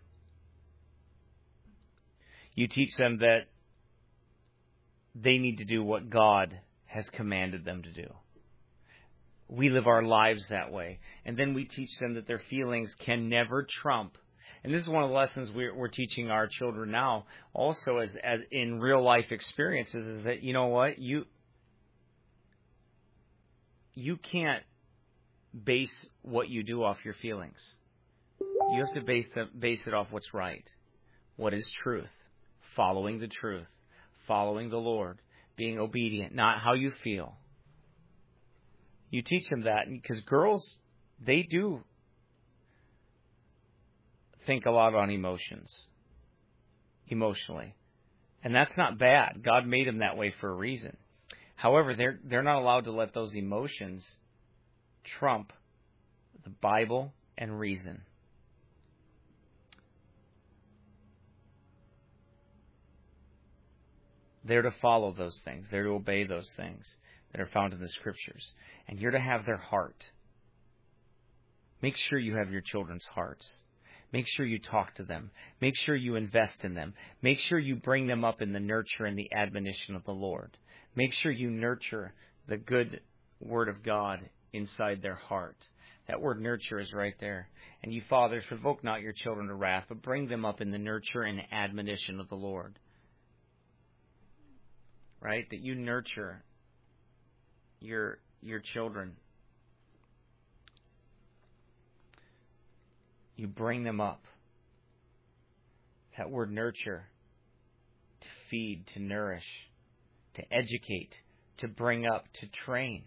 You teach them that they need to do what God has commanded them to do. We live our lives that way. And then we teach them that their feelings can never trump. And this is one of the lessons we're teaching our children now, also as in real life experiences, is that, you know what, you can't base what you do off your feelings. You have to base it off what's right, what is truth, following the truth, following the Lord, being obedient, not how you feel. You teach them that, because girls, they do think a lot on emotionally. And that's not bad. God made them that way for a reason. However, they're not allowed to let those emotions trump the Bible and reason. They're to follow those things. They're to obey those things that are found in the Scriptures. And you're to have their heart. Make sure you have your children's hearts. Make sure you talk to them. Make sure you invest in them. Make sure you bring them up in the nurture and the admonition of the Lord. Make sure you nurture the good Word of God inside their heart. That word nurture is right there. And you fathers, provoke not your children to wrath, but bring them up in the nurture and admonition of the Lord. Right? That you nurture your children. You bring them up. That word nurture, to feed, to nourish, to educate, to bring up, to train.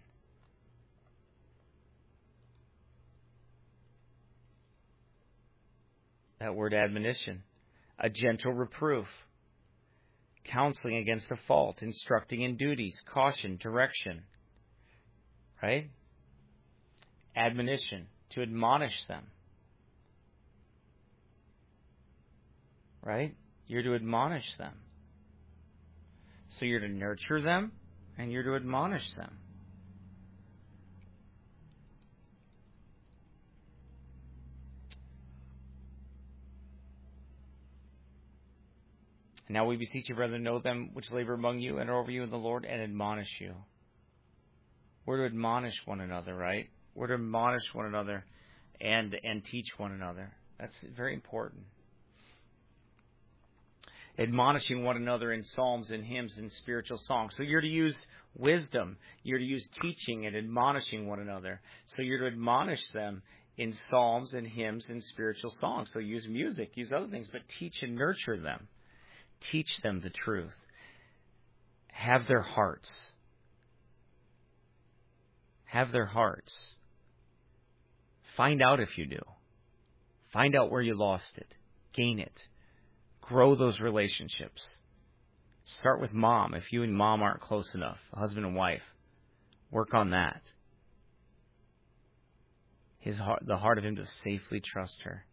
That word admonition, a gentle reproof, counseling against a fault, instructing in duties, caution, direction. Right? Admonition, to admonish them. Right? You're to admonish them. So you're to nurture them and you're to admonish them. And now we beseech you, brethren, know them which labor among you and are over you in the Lord, and admonish you. We're to admonish one another, right? We're to admonish one another and teach one another. That's very important. Admonishing one another in psalms and hymns and spiritual songs. So you're to use wisdom. You're to use teaching and admonishing one another. So you're to admonish them in psalms and hymns and spiritual songs. So use music, use other things, but teach and nurture them. Teach them the truth. Have their hearts. Have their hearts. Find out if you do. Find out where you lost it. Gain it. Grow those relationships. Start with mom. If you and mom aren't close enough, husband and wife, work on that. The heart of him to safely trust her.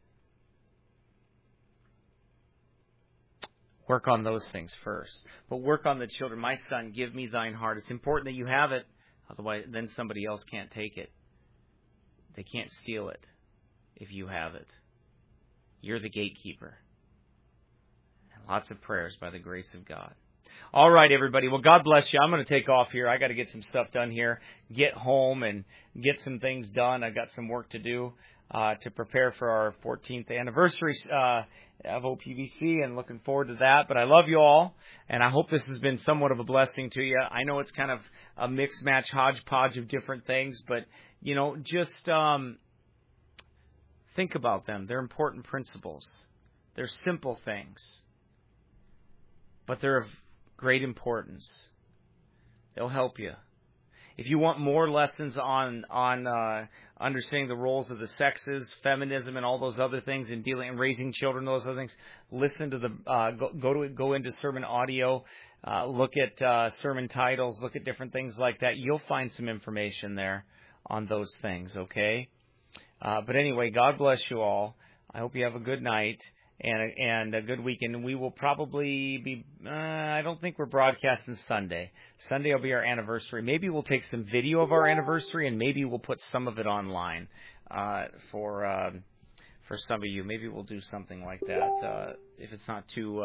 Work on those things first. But work on the children. My son, give me thine heart. It's important that you have it. Otherwise, then somebody else can't take it. They can't steal it if you have it. You're the gatekeeper. And lots of prayers by the grace of God. All right, everybody. Well, God bless you. I'm going to take off here. I got to get some stuff done here, get home and get some things done. I got some work to do to prepare for our 14th anniversary of OPVC, and looking forward to that. But I love you all, and I hope this has been somewhat of a blessing to you. I know it's kind of a mix match hodgepodge of different things, but just think about them. They're important principles. They're simple things, but they're of great importance. They'll help you. If you want more lessons on understanding the roles of the sexes, feminism, and all those other things, and dealing and raising children, those other things, listen to the go into sermon audio, look at sermon titles, look at different things like that. You'll find some information there on those things. Okay. But anyway, God bless you all. I hope you have a good night and a good weekend. We will probably be, I don't think we're broadcasting Sunday. Sunday will be our anniversary. Maybe we'll take some video of our anniversary, and maybe we'll put some of it online for some of you. Maybe we'll do something like that if it's not too,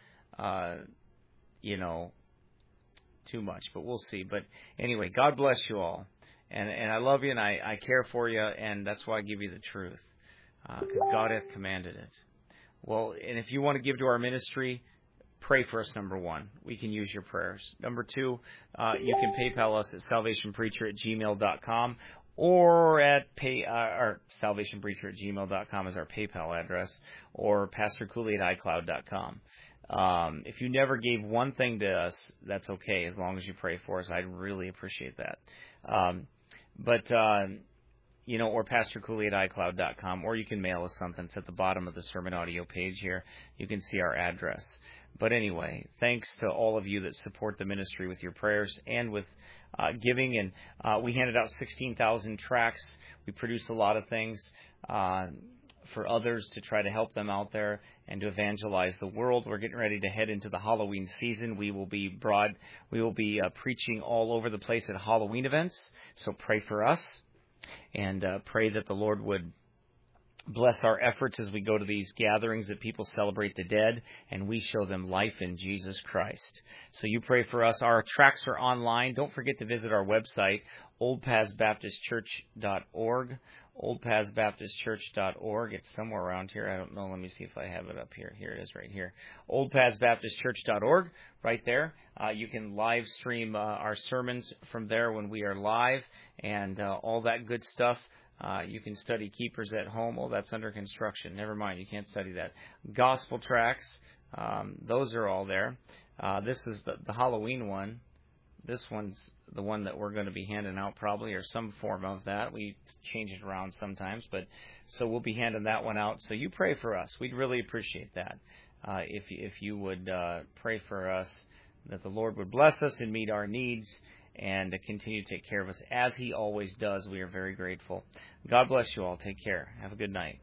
too much. But we'll see. But anyway, God bless you all. And I love you, and I care for you, and that's why I give you the truth, because God hath commanded it. Well, and if you want to give to our ministry, pray for us, number one. We can use your prayers. Number two, you can PayPal us at salvationpreacher@gmail.com, or at salvationpreacher@gmail.com is our PayPal address, or pastorcooley@icloud.com. If you never gave one thing to us, that's okay, as long as you pray for us. I'd really appreciate that. Or pastorcooley@icloud.com, or you can mail us something. It's at the bottom of the sermon audio page here. You can see our address. But anyway, thanks to all of you that support the ministry with your prayers and with giving. And we handed out 16,000 tracts. We produce a lot of things for others to try to help them out there and to evangelize the world. We're getting ready to head into the Halloween season. We will be preaching all over the place at Halloween events. So pray for us. And pray that the Lord would bless our efforts as we go to these gatherings, that people celebrate the dead and we show them life in Jesus Christ. So you pray for us. Our tracts are online. Don't forget to visit our website, oldpathsbaptistchurch.org, oldpathsbaptistchurch.org. It's somewhere around here. I don't know. Let me see if I have it up here. Here it is right here. oldpathsbaptistchurch.org. Right there. You can live stream our sermons from there when we are live and all that good stuff. You can study Keepers at Home. Oh, that's under construction. Never mind. You can't study that. Gospel tracts. Those are all there. This is the Halloween one. This one's the one that we're going to be handing out probably, or some form of that. We change it around sometimes, but so we'll be handing that one out. So you pray for us. We'd really appreciate that. If you would pray for us, that the Lord would bless us and meet our needs and to continue to take care of us as He always does. We are very grateful. God bless you all. Take care. Have a good night.